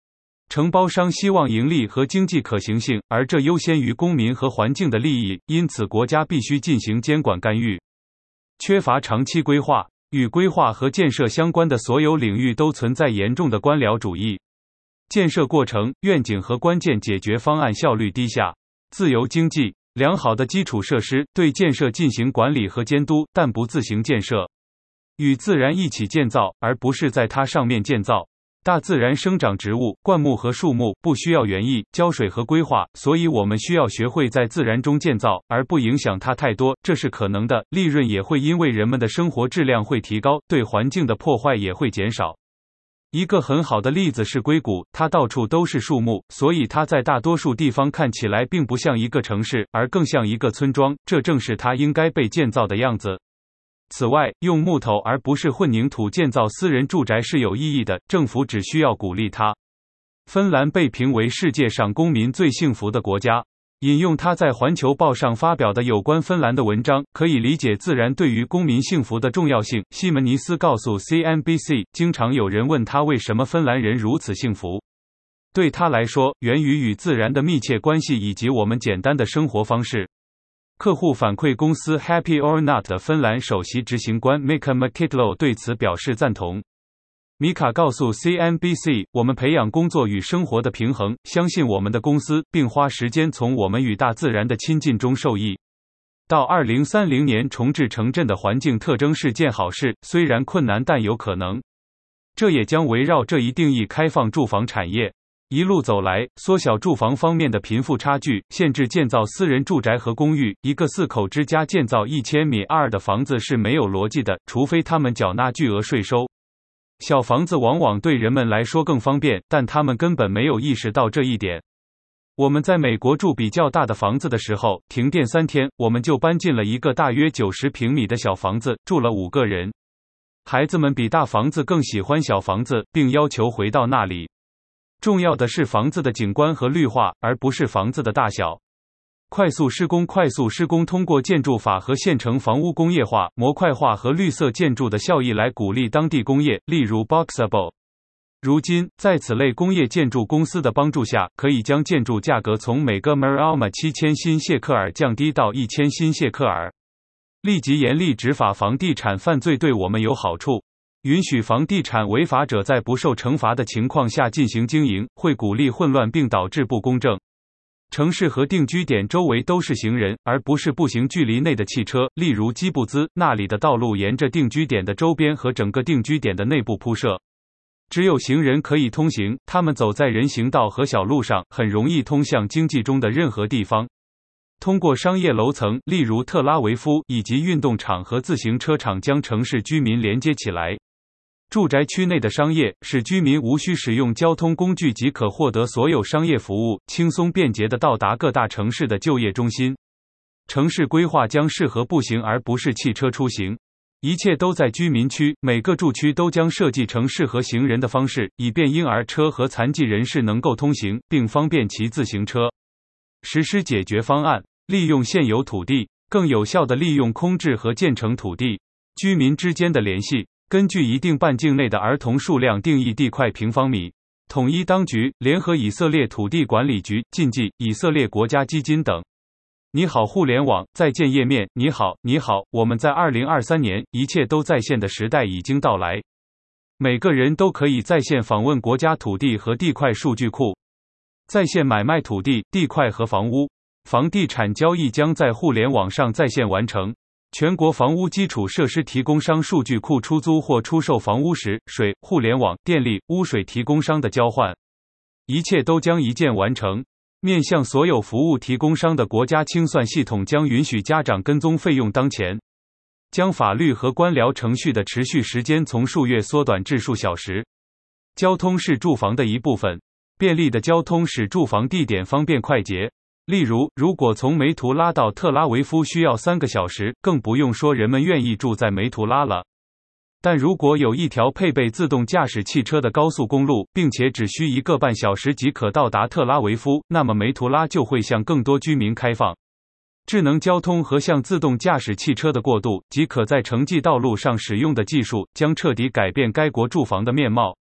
承包商希望盈利和经济可行性，而这优先于公民和环境的利益，因此国家必须进行监管干预。缺乏长期规划，与规划和建设相关的所有领域都存在严重的官僚主义。建设过程、愿景和关键解决方案效率低下。自由经济，良好的基础设施，对建设进行管理和监督，但不自行建设。与自然一起建造，而不是在它上面建造。大自然生长植物、灌木和树木不需要园艺、浇水和规划，所以我们需要学会在自然中建造，而不影响它太多，这是可能的。利润也会因为人们的生活质量会提高，对环境的破坏也会减少。一个很好的例子是硅谷，它到处都是树木，所以它在大多数地方看起来并不像一个城市，而更像一个村庄，这正是它应该被建造的样子。此外，用木头而不是混凝土建造私人住宅是有意义的，政府只需要鼓励它。芬兰被评为世界上公民最幸福的国家。引用他在《环球报》上发表的有关芬兰的文章，可以理解自然对于公民幸福的重要性。西门尼斯告诉 CNBC， 经常有人问他为什么芬兰人如此幸福。对他来说，源于与自然的密切关系以及我们简单的生活方式。客户反馈公司 Happy or Not 的芬兰首席执行官 Mika Makitlo 对此表示赞同。米卡告诉 CNBC， 我们培养工作与生活的平衡，相信我们的公司，并花时间从我们与大自然的亲近中受益。到2030年重置城镇的环境特征是件好事，虽然困难但有可能。这也将围绕这一定义开放住房产业。一路走来，缩小住房方面的贫富差距，限制建造私人住宅和公寓，一个4口之家建造1000米2的房子是没有逻辑的，除非他们缴纳巨额税收。小房子往往对人们来说更方便，但他们根本没有意识到这一点。我们在美国住比较大的房子的时候，停电3天，我们就搬进了一个大约90平米的小房子，住了5个人。孩子们比大房子更喜欢小房子，并要求回到那里。重要的是房子的景观和绿化，而不是房子的大小。快速施工通过建筑法和现成房屋工业化、模块化和绿色建筑的效益来鼓励当地工业，例如 Boxable。如今，在此类工业建筑公司的帮助下，可以将建筑价格从每个 Meralma 7000新谢克尔降低到1000新谢克尔。立即严厉执法房地产犯罪对我们有好处。允许房地产违法者在不受惩罚的情况下进行经营，会鼓励混乱并导致不公正。城市和定居点周围都是行人，而不是步行距离内的汽车，例如基布兹，那里的道路沿着定居点的周边和整个定居点的内部铺设。只有行人可以通行，他们走在人行道和小路上，很容易通向经济中的任何地方。通过商业楼层，例如特拉维夫，以及运动场和自行车场将城市居民连接起来。住宅区内的商业，使居民无需使用交通工具即可获得所有商业服务，轻松便捷地到达各大城市的就业中心。城市规划将适合步行而不是汽车出行。一切都在居民区，每个住区都将设计成适合行人的方式，以便婴儿车和残疾人士能够通行，并方便骑自行车。实施解决方案，利用现有土地，更有效地利用空置和建成土地。居民之间的联系。根据一定半径内的儿童数量定义地块平方米。统一当局，联合以色列土地管理局，禁忌，以色列国家基金等。你好互联网，在线页面，你好，我们在2023年，一切都在线的时代已经到来。每个人都可以在线访问国家土地和地块数据库，在线买卖土地、地块和房屋。房地产交易将在互联网上在线完成。全国房屋基础设施提供商数据库出租或出售房屋时，水、互联网、电力、污水提供商的交换，一切都将一键完成。面向所有服务提供商的国家清算系统将允许家长跟踪费用当前，将法律和官僚程序的持续时间从数月缩短至数小时。交通是住房的一部分，便利的交通使住房地点方便快捷。例如，如果从梅图拉到特拉维夫需要3个小时，更不用说人们愿意住在梅图拉了。但如果有一条配备自动驾驶汽车的高速公路，并且只需1个半小时即可到达特拉维夫，那么梅图拉就会向更多居民开放。智能交通和向自动驾驶汽车的过渡，即可在城际道路上使用的技术，将彻底改变该国住房的面貌。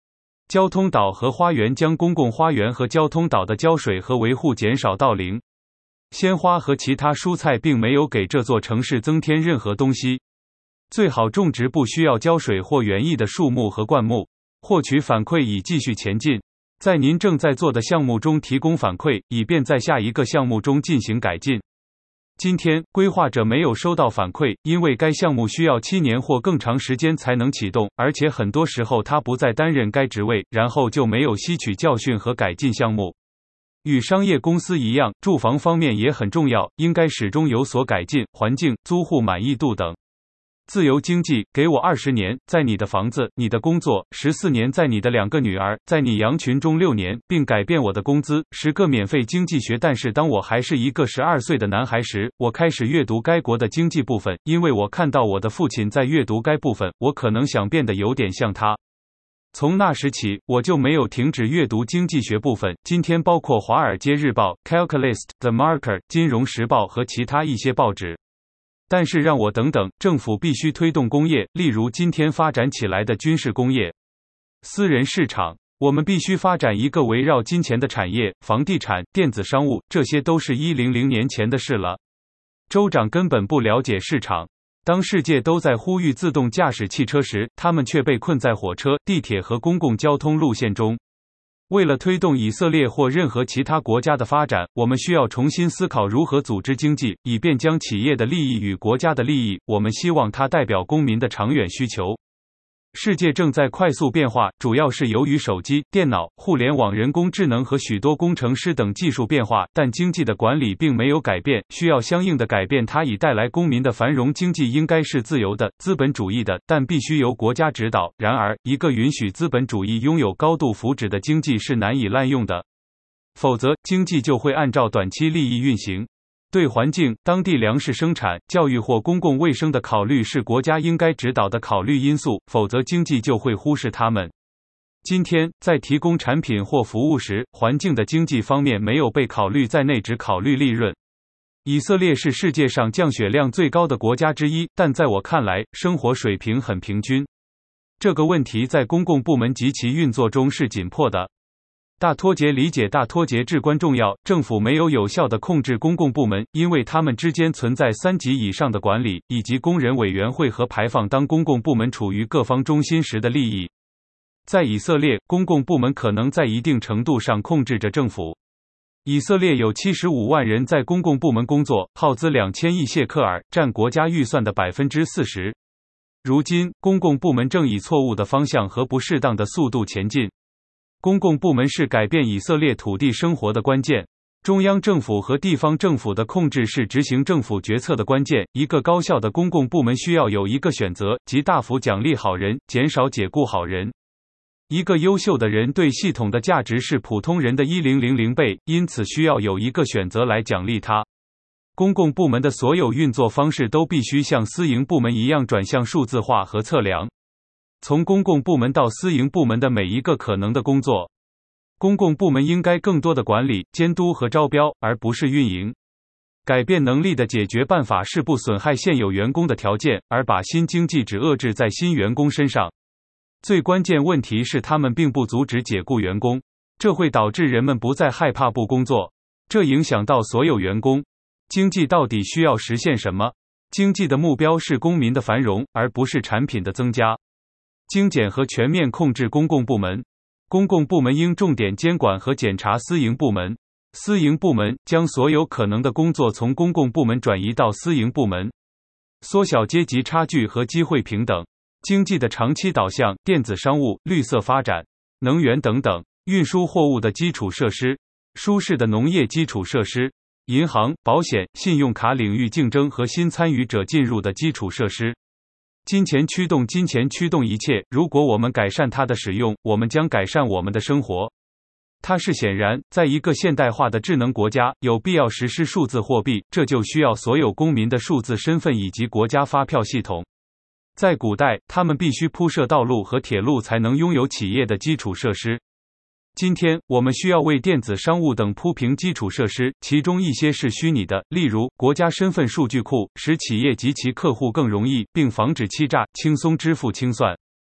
交通岛和花园将公共花园和交通岛的浇水和维护减少到零。鲜花和其他蔬菜并没有给这座城市增添任何东西。最好种植不需要浇水或园艺的树木和灌木。获取反馈以继续前进。在您正在做的项目中提供反馈，以便在下一个项目中进行改进。今天，规划者没有收到反馈，因为该项目需要7年或更长时间才能启动，而且很多时候他不再担任该职位，然后就没有吸取教训和改进项目。与商业公司一样，住房方面也很重要，应该始终有所改进，环境、租户满意度等。自由经济，给我20年，在你的房子，你的工作；14年在你的2个女儿，在你羊群中6年，并改变我的工资，10个免费经济学。但是当我还是一个12岁的男孩时，我开始阅读该国的经济部分，因为我看到我的父亲在阅读该部分，我可能想变得有点像他。从那时起，我就没有停止阅读经济学部分。今天包括《华尔街日报》、Calculist、The Marker、金融时报和其他一些报纸。但是让我等等，政府必须推动工业，例如今天发展起来的军事工业。私人市场，我们必须发展一个围绕金钱的产业，房地产、电子商务，这些都是100年前的事了。州长根本不了解市场。当世界都在呼吁自动驾驶汽车时，他们却被困在火车、地铁和公共交通路线中。为了推动以色列或任何其他国家的发展，我们需要重新思考如何组织经济，以便将企业的利益与国家的利益，我们希望它代表公民的长远需求。世界正在快速变化，主要是由于手机、电脑、互联网、人工智能和许多工程师等技术变化，但经济的管理并没有改变，需要相应的改变它以带来公民的繁荣。经济应该是自由的、资本主义的，但必须由国家指导。然而，一个允许资本主义拥有高度福祉的经济是难以滥用的，否则，经济就会按照短期利益运行。对环境、当地粮食生产、教育或公共卫生的考虑是国家应该指导的考虑因素，否则经济就会忽视它们。今天，在提供产品或服务时，环境的经济方面没有被考虑在内，只考虑利润。以色列是世界上降雪量最高的国家之一，但在我看来，生活水平很平均。这个问题在公共部门及其运作中是紧迫的。大脱节理解大脱节至关重要。政府没有有效地控制公共部门，因为它们之间存在3级以上的管理，以及工人委员会和排放。当公共部门处于各方中心时的利益，在以色列，公共部门可能在一定程度上控制着政府。以色列有75万人在公共部门工作，耗资2000亿谢克尔，占国家预算的40%。如今，公共部门正以错误的方向和不适当的速度前进。公共部门是改变以色列土地生活的关键。中央政府和地方政府的控制是执行政府决策的关键。一个高效的公共部门需要有一个选择，即大幅奖励好人，减少解雇好人。一个优秀的人对系统的价值是普通人的1000倍，因此需要有一个选择来奖励他。公共部门的所有运作方式都必须像私营部门一样转向数字化和测量。从公共部门到私营部门的每一个可能的工作，公共部门应该更多的管理、监督和招标，而不是运营。改变能力的解决办法是不损害现有员工的条件，而把新经济只遏制在新员工身上。最关键问题是他们并不阻止解雇员工，这会导致人们不再害怕不工作，这影响到所有员工。经济到底需要实现什么？经济的目标是公民的繁荣，而不是产品的增加。精简和全面控制公共部门。公共部门应重点监管和检查私营部门。私营部门将所有可能的工作从公共部门转移到私营部门。缩小阶级差距和机会平等。经济的长期导向，电子商务、绿色发展、能源等等。运输货物的基础设施。舒适的农业基础设施。银行、保险、信用卡领域竞争和新参与者进入的基础设施。金钱驱动一切，如果我们改善它的使用，我们将改善我们的生活。它是显然，在一个现代化的智能国家，有必要实施数字货币，这就需要所有公民的数字身份以及国家发票系统。在古代，他们必须铺设道路和铁路才能拥有企业的基础设施。今天，我们需要为电子商务等铺平基础设施，其中一些是虚拟的，例如国家身份数据库，使企业及其客户更容易，并防止欺诈，轻松支付清算。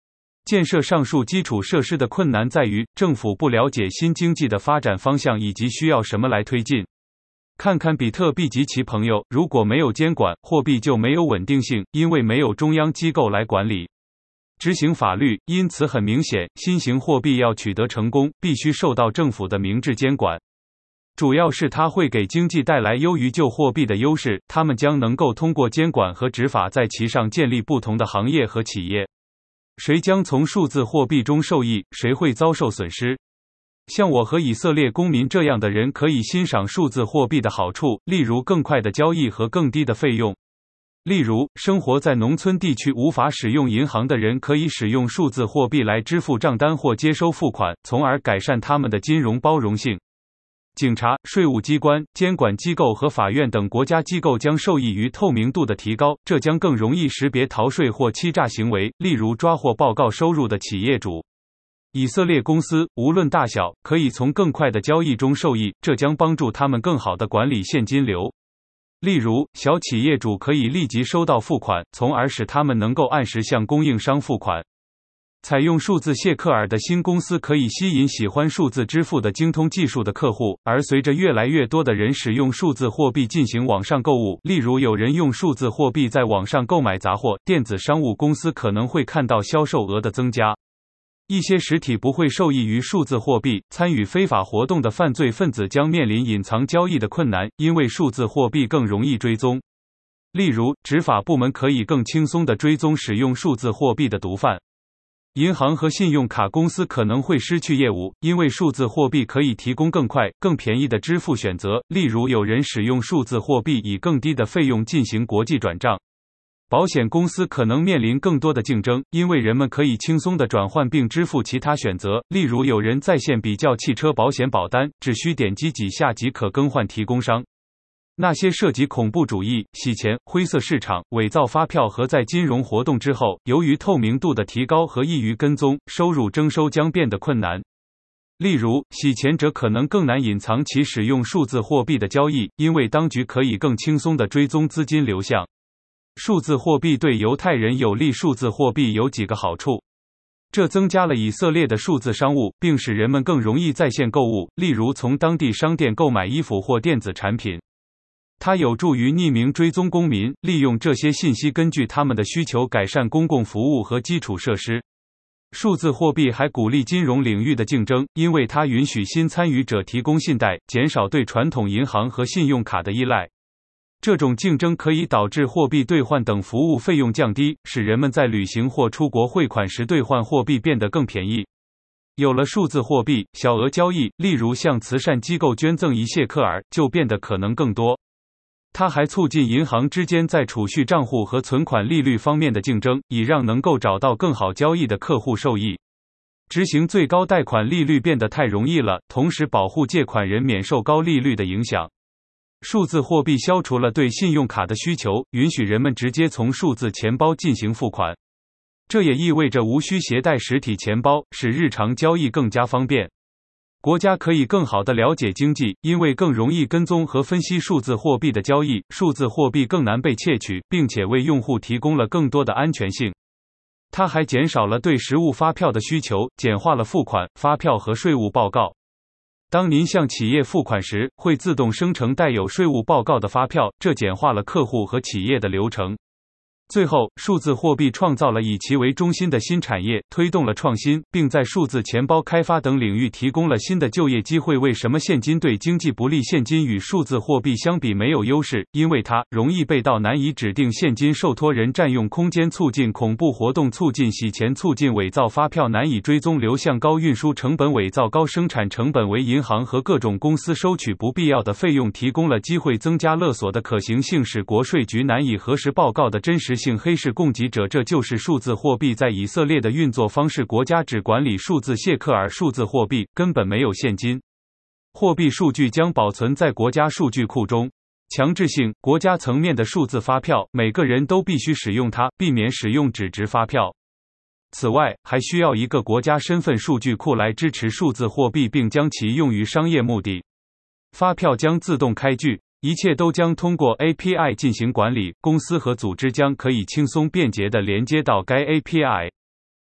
建设上述基础设施的困难在于，政府不了解新经济的发展方向以及需要什么来推进。看看比特币及其朋友，如果没有监管，货币就没有稳定性，因为没有中央机构来管理、执行法律，因此很明显，新型货币要取得成功，必须受到政府的明智监管。主要是它会给经济带来优于旧货币的优势，它们将能够通过监管和执法在其上建立不同的行业和企业。谁将从数字货币中受益，谁会遭受损失？像我和以色列公民这样的人可以欣赏数字货币的好处，例如更快的交易和更低的费用。例如，生活在农村地区无法使用银行的人可以使用数字货币来支付账单或接收付款，从而改善他们的金融包容性。警察、税务机关、监管机构和法院等国家机构将受益于透明度的提高，这将更容易识别逃税或欺诈行为，例如抓获报告收入的企业主。以色列公司，无论大小，可以从更快的交易中受益，这将帮助他们更好地管理现金流。例如，小企业主可以立即收到付款，从而使他们能够按时向供应商付款。采用数字谢克尔的新公司可以吸引喜欢数字支付的精通技术的客户，而随着越来越多的人使用数字货币进行网上购物，例如有人用数字货币在网上购买杂货，电子商务公司可能会看到销售额的增加。一些实体不会受益于数字货币，参与非法活动的犯罪分子将面临隐藏交易的困难，因为数字货币更容易追踪。例如，执法部门可以更轻松地追踪使用数字货币的毒贩。银行和信用卡公司可能会失去业务，因为数字货币可以提供更快、更便宜的支付选择，例如有人使用数字货币以更低的费用进行国际转账。保险公司可能面临更多的竞争，因为人们可以轻松地转换并支付其他选择，例如有人在线比较汽车保险保单，只需点击几下即可更换提供商。那些涉及恐怖主义、洗钱、灰色市场、伪造发票和在金融活动之后，由于透明度的提高和易于跟踪，收入征收将变得困难。例如，洗钱者可能更难隐藏其使用数字货币的交易，因为当局可以更轻松地追踪资金流向。数字货币对犹太人有利。数字货币有几个好处。这增加了以色列的数字商务，并使人们更容易在线购物，例如从当地商店购买衣服或电子产品。它有助于匿名追踪公民，利用这些信息根据他们的需求改善公共服务和基础设施。数字货币还鼓励金融领域的竞争，因为它允许新参与者提供信贷，减少对传统银行和信用卡的依赖。这种竞争可以导致货币兑换等服务费用降低，使人们在旅行或出国汇款时兑换货币变得更便宜。有了数字货币，小额交易，例如向慈善机构捐赠一谢克尔，就变得可能更多。它还促进银行之间在储蓄账户和存款利率方面的竞争，以让能够找到更好交易的客户受益。执行最高贷款利率变得太容易了，同时保护借款人免受高利率的影响。数字货币消除了对信用卡的需求，允许人们直接从数字钱包进行付款。这也意味着无需携带实体钱包，使日常交易更加方便。国家可以更好地了解经济，因为更容易跟踪和分析数字货币的交易，数字货币更难被窃取，并且为用户提供了更多的安全性。它还减少了对实物发票的需求，简化了付款、发票和税务报告。当您向企业付款时，会自动生成带有税务报告的发票，这简化了客户和企业的流程。最后，数字货币创造了以其为中心的新产业，推动了创新，并在数字钱包开发等领域提供了新的就业机会。为什么现金对经济不利？现金与数字货币相比没有优势，因为它容易被盗，难以指定现金受托人，占用空间，促进恐怖活动，促进洗钱，促进伪造发票，难以追踪流向，高运输成本，伪造高生产成本，为银行和各种公司收取不必要的费用提供了机会，增加勒索的可行性，使国税局难以核实报告的真实性，黑市供给者。这就是数字货币在以色列的运作方式。国家只管理数字谢克尔，数字货币根本没有现金。货币数据将保存在国家数据库中。强制性，国家层面的数字发票，每个人都必须使用它，避免使用纸质发票。此外，还需要一个国家身份数据库来支持数字货币，并将其用于商业目的。发票将自动开具，一切都将通过 API 进行管理，公司和组织将可以轻松便捷地连接到该 API。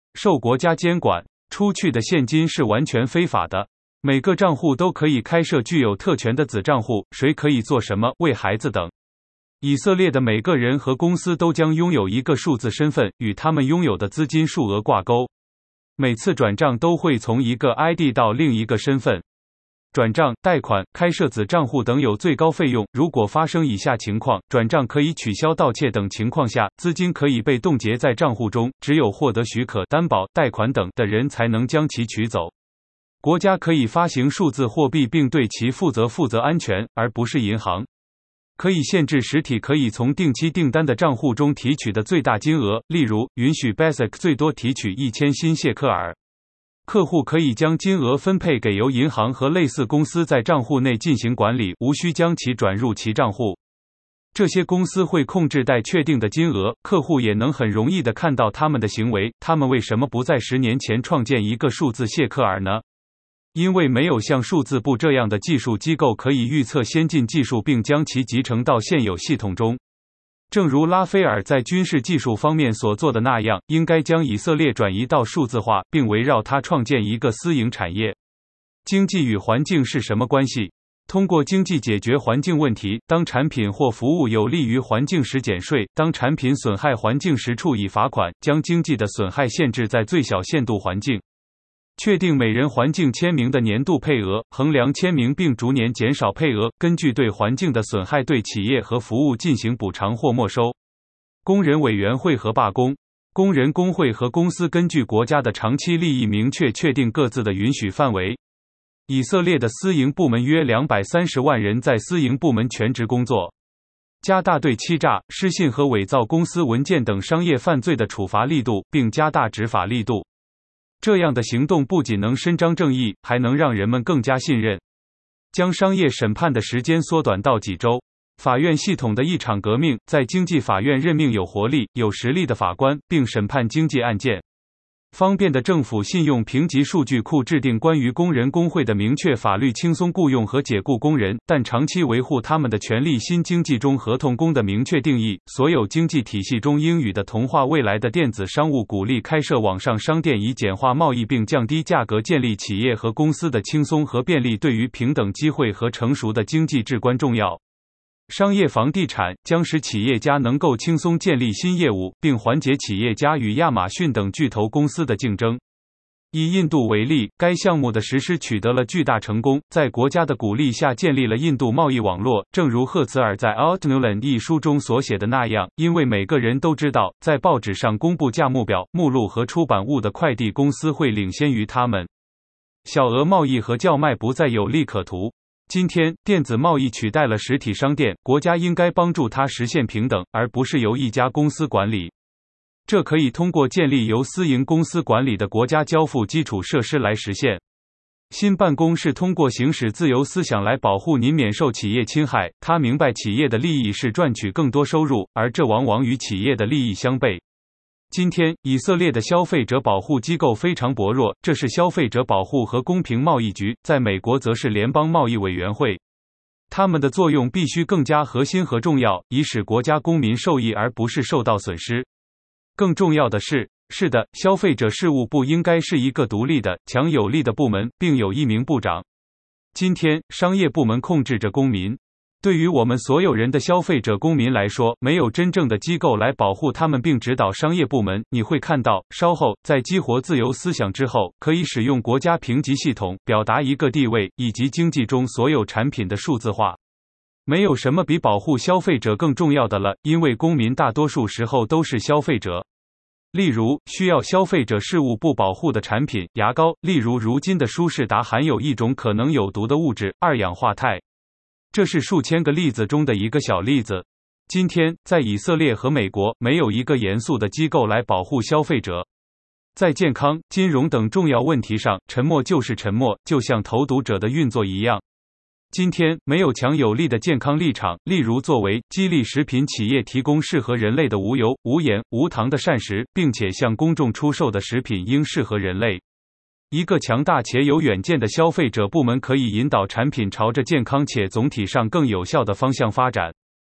受国家监管，出去的现金是完全非法的。每个账户都可以开设具有特权的子账户，谁可以做什么，为孩子等。以色列的每个人和公司都将拥有一个数字身份，与他们拥有的资金数额挂钩。每次转账都会从一个 ID 到另一个身份。转账、贷款、开设子账户等有最高费用。如果发生以下情况，转账可以取消、盗窃等情况下，资金可以被冻结在账户中，只有获得许可、担保、贷款等的人才能将其取走。国家可以发行数字货币并对其负责安全，而不是银行。可以限制实体可以从定期订单的账户中提取的最大金额，例如，允许 Basic 最多提取1000新谢克尔。客户可以将金额分配给由银行和类似公司在账户内进行管理，无需将其转入其账户。这些公司会控制待确定的金额，客户也能很容易地看到他们的行为。他们为什么不在10年前创建一个数字谢克尔呢？因为没有像数字部这样的技术机构可以预测先进技术并将其集成到现有系统中。正如拉斐尔在军事技术方面所做的那样，应该将以色列转移到数字化，并围绕它创建一个私营产业。经济与环境是什么关系？通过经济解决环境问题，当产品或服务有利于环境时减税，当产品损害环境时处以罚款，将经济的损害限制在最小限度环境。确定每人环境签名的年度配额，衡量签名并逐年减少配额，根据对环境的损害对企业和服务进行补偿或没收。工人委员会和罢工。工人工会和公司根据国家的长期利益明确确定各自的允许范围。以色列的私营部门约230万人在私营部门全职工作。加大对欺诈、失信和伪造公司文件等商业犯罪的处罚力度，并加大执法力度。这样的行动不仅能伸张正义，还能让人们更加信任。将商业审判的时间缩短到几周。法院系统的一场革命，在经济法院任命有活力、有实力的法官，并审判经济案件。方便的政府信用评级数据库制定关于工人工会的明确法律，轻松雇佣和解雇工人，但长期维护他们的权利。新经济中合同工的明确定义，所有经济体系中英语的同化未来的电子商务，鼓励开设网上商店以简化贸易并降低价格，建立企业和公司的轻松和便利，对于平等机会和成熟的经济至关重要。商业房地产将使企业家能够轻松建立新业务，并缓解企业家与亚马逊等巨头公司的竞争。以印度为例，该项目的实施取得了巨大成功，在国家的鼓励下建立了印度贸易网络。正如赫茨尔在《Altnuland》一书中所写的那样，因为每个人都知道，在报纸上公布价目表、目录和出版物的快递公司会领先于他们。小额贸易和叫卖不再有利可图。今天，电子贸易取代了实体商店，国家应该帮助它实现平等，而不是由一家公司管理。这可以通过建立由私营公司管理的国家交付基础设施来实现。新办公是通过行使自由思想来保护您免受企业侵害。他明白企业的利益是赚取更多收入，而这往往与企业的利益相悖。今天，以色列的消费者保护机构非常薄弱，这是消费者保护和公平贸易局，在美国则是联邦贸易委员会。他们的作用必须更加核心和重要，以使国家公民受益而不是受到损失。更重要的是，是的，消费者事务部应该是一个独立的、强有力的部门，并有一名部长。今天，商业部门控制着公民。对于我们所有人的消费者公民来说，没有真正的机构来保护他们并指导商业部门。你会看到，稍后，在激活自由思想之后，可以使用国家评级系统表达一个地位，以及经济中所有产品的数字化。没有什么比保护消费者更重要的了，因为公民大多数时候都是消费者。例如，需要消费者事务部保护的产品，牙膏，例如如今的舒适达含有一种可能有毒的物质——2氧化钛。这是数千个例子中的一个小例子。今天，在以色列和美国，没有一个严肃的机构来保护消费者。在健康、金融等重要问题上，沉默就是沉默，就像投毒者的运作一样。今天，没有强有力的健康立场，例如作为激励食品企业提供适合人类的无油、无盐、无糖的膳食，并且向公众出售的食品应适合人类。一个强大且有远见的消费者部门可以引导产品朝着健康且总体上更有效的方向发展。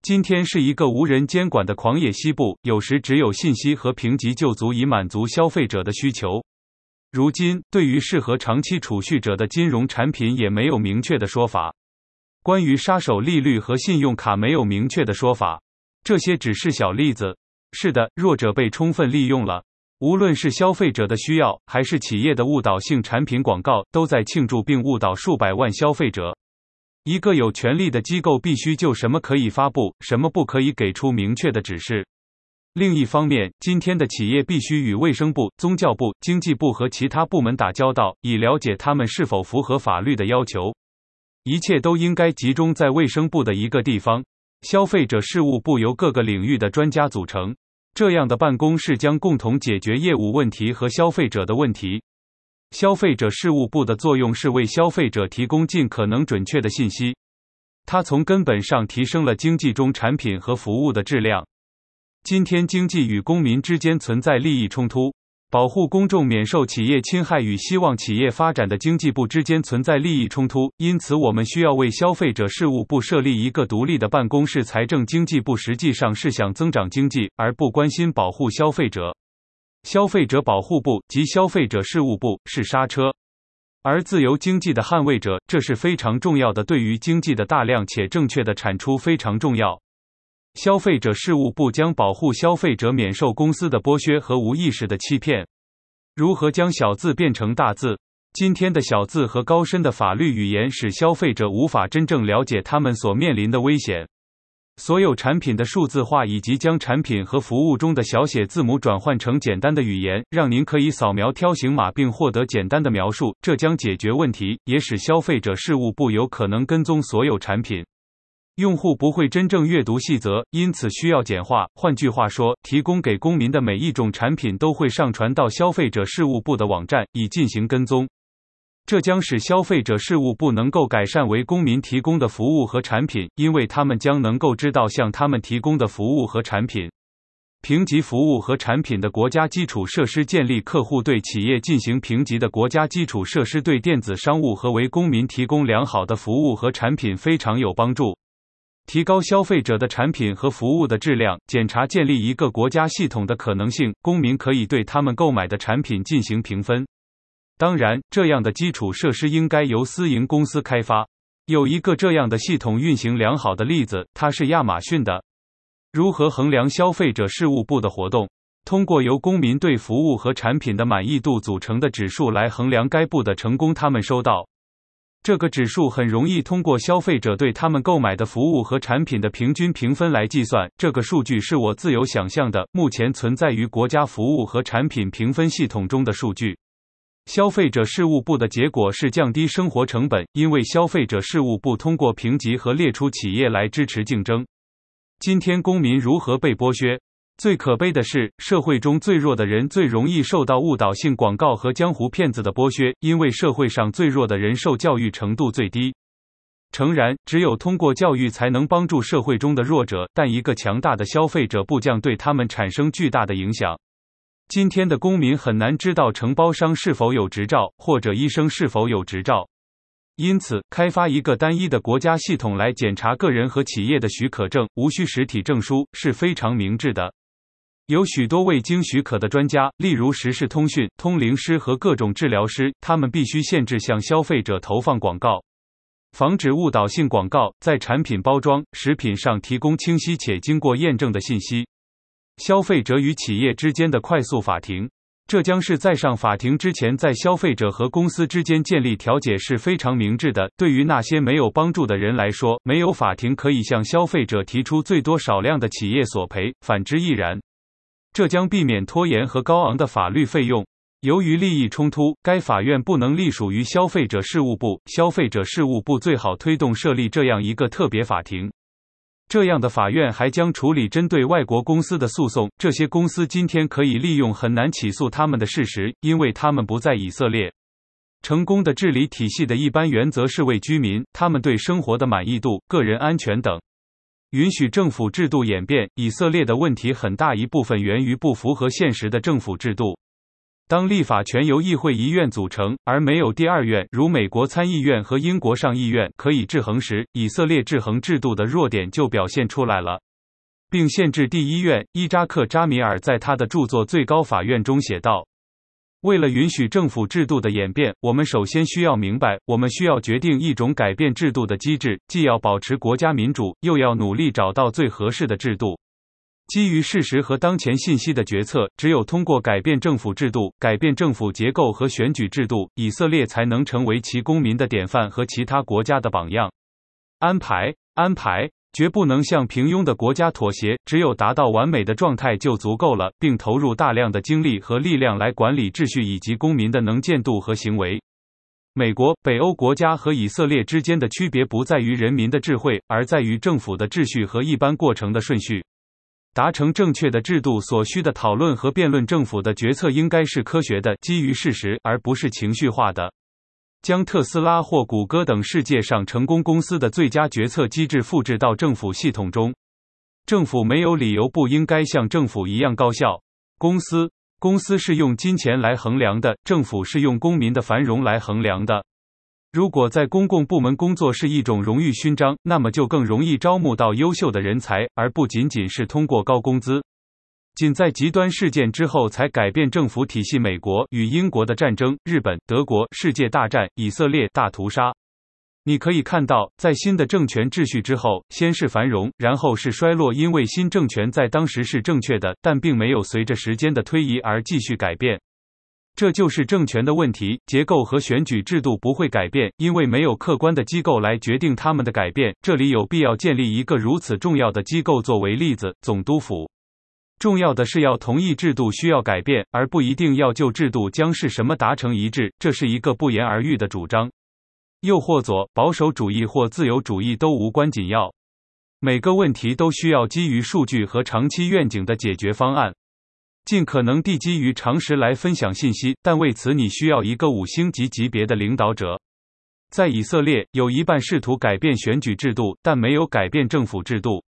今天是一个无人监管的狂野西部，有时只有信息和评级就足以满足消费者的需求。如今，对于适合长期储蓄者的金融产品也没有明确的说法。关于杀手利率和信用卡没有明确的说法，这些只是小例子。是的，弱者被充分利用了。无论是消费者的需要，还是企业的误导性产品广告，都在庆祝并误导数百万消费者。一个有权力的机构必须就什么可以发布，什么不可以给出明确的指示。另一方面，今天的企业必须与卫生部、宗教部、经济部和其他部门打交道，以了解他们是否符合法律的要求。一切都应该集中在卫生部的一个地方。消费者事务部由各个领域的专家组成，这样的办公室将共同解决业务问题和消费者的问题。消费者事务部的作用是为消费者提供尽可能准确的信息，它从根本上提升了经济中产品和服务的质量。今天经济与公民之间存在利益冲突，保护公众免受企业侵害与希望企业发展的经济部之间存在利益冲突，因此我们需要为消费者事务部设立一个独立的办公室。财政经济部实际上是想增长经济，而不关心保护消费者。消费者保护部及消费者事务部是刹车，而自由经济的捍卫者，这是非常重要的，对于经济的大量且正确的产出非常重要。消费者事务部将保护消费者免受公司的剥削和无意识的欺骗。如何将小字变成大字？今天的小字和高深的法律语言使消费者无法真正了解他们所面临的危险。所有产品的数字化以及将产品和服务中的小写字母转换成简单的语言，让您可以扫描挑形码并获得简单的描述，这将解决问题，也使消费者事务部有可能跟踪所有产品。用户不会真正阅读细则，因此需要简化。换句话说，提供给公民的每一种产品都会上传到消费者事务部的网站，以进行跟踪。这将使消费者事务部能够改善为公民提供的服务和产品，因为他们将能够知道向他们提供的服务和产品。评级服务和产品的国家基础设施建立客户对企业进行评级的国家基础设施对电子商务和为公民提供良好的服务和产品非常有帮助。提高消费者的产品和服务的质量，检查建立一个国家系统的可能性，公民可以对他们购买的产品进行评分。当然，这样的基础设施应该由私营公司开发。有一个这样的系统运行良好的例子，它是亚马逊的。如何衡量消费者事务部的活动？通过由公民对服务和产品的满意度组成的指数来衡量该部的成功。他们收到这个指数很容易通过消费者对他们购买的服务和产品的平均评分来计算。这个数据是我自由想象的，目前存在于国家服务和产品评分系统中的数据。消费者事务部的结果是降低生活成本，因为消费者事务部通过评级和列出企业来支持竞争。今天公民如何被剥削？最可悲的是，社会中最弱的人最容易受到误导性广告和江湖骗子的剥削，因为社会上最弱的人受教育程度最低。诚然，只有通过教育才能帮助社会中的弱者，但一个强大的消费者部将对他们产生巨大的影响。今天的公民很难知道承包商是否有执照，或者医生是否有执照。因此，开发一个单一的国家系统来检查个人和企业的许可证，无需实体证书，是非常明智的。有许多未经许可的专家，例如时事通讯、通灵师和各种治疗师，他们必须限制向消费者投放广告，防止误导性广告，在产品包装、食品上提供清晰且经过验证的信息。消费者与企业之间的快速法庭，这将是在上法庭之前在消费者和公司之间建立调解是非常明智的。对于那些没有帮助的人来说，没有法庭可以向消费者提出最多少量的企业索赔，反之亦然。这将避免拖延和高昂的法律费用。由于利益冲突，该法院不能隶属于消费者事务部。消费者事务部最好推动设立这样一个特别法庭。这样的法院还将处理针对外国公司的诉讼。这些公司今天可以利用很难起诉他们的事实，因为他们不在以色列。成功的治理体系的一般原则是为居民、他们对生活的满意度、个人安全等。允许政府制度演变。以色列的问题很大一部分源于不符合现实的政府制度。 当立法权由议会一院组成，而没有第二院，如美国参议院和英国上议院可以制衡时，以色列制衡制度的弱点就表现出来了，并限制第一院。伊扎克·扎米尔在他的著作《最高法院》中写道：为了允许政府制度的演变，我们首先需要明白，我们需要决定一种改变制度的机制，既要保持国家民主，又要努力找到最合适的制度。基于事实和当前信息的决策，只有通过改变政府制度、改变政府结构和选举制度，以色列才能成为其公民的典范和其他国家的榜样。安排，绝不能向平庸的国家妥协，只有达到完美的状态就足够了，并投入大量的精力和力量来管理秩序以及公民的能见度和行为。美国、北欧国家和以色列之间的区别不在于人民的智慧，而在于政府的秩序和一般过程的顺序。达成正确的制度所需的讨论和辩论，政府的决策应该是科学的，基于事实，而不是情绪化的。将特斯拉或谷歌等世界上成功公司的最佳决策机制复制到政府系统中。政府没有理由不应该像政府一样高效。公司是用金钱来衡量的，政府是用公民的繁荣来衡量的。如果在公共部门工作是一种荣誉勋章，那么就更容易招募到优秀的人才，而不仅仅是通过高工资。仅在极端事件之后才改变政府体系，美国与英国的战争、日本、德国世界大战、以色列大屠杀。你可以看到，在新的政权秩序之后，先是繁荣，然后是衰落，因为新政权在当时是正确的，但并没有随着时间的推移而继续改变。这就是政权的问题，结构和选举制度不会改变，因为没有客观的机构来决定他们的改变。这里有必要建立一个如此重要的机构作为例子，总督府。重要的是要同意制度需要改变，而不一定要就制度将是什么达成一致，这是一个不言而喻的主张。右或左，保守主义或自由主义都无关紧要。每个问题都需要基于数据和长期愿景的解决方案。尽可能地基于常识来分享信息，但为此你需要一个5星级级别的领导者。在以色列，有一半试图改变选举制度，但没有改变政府制度。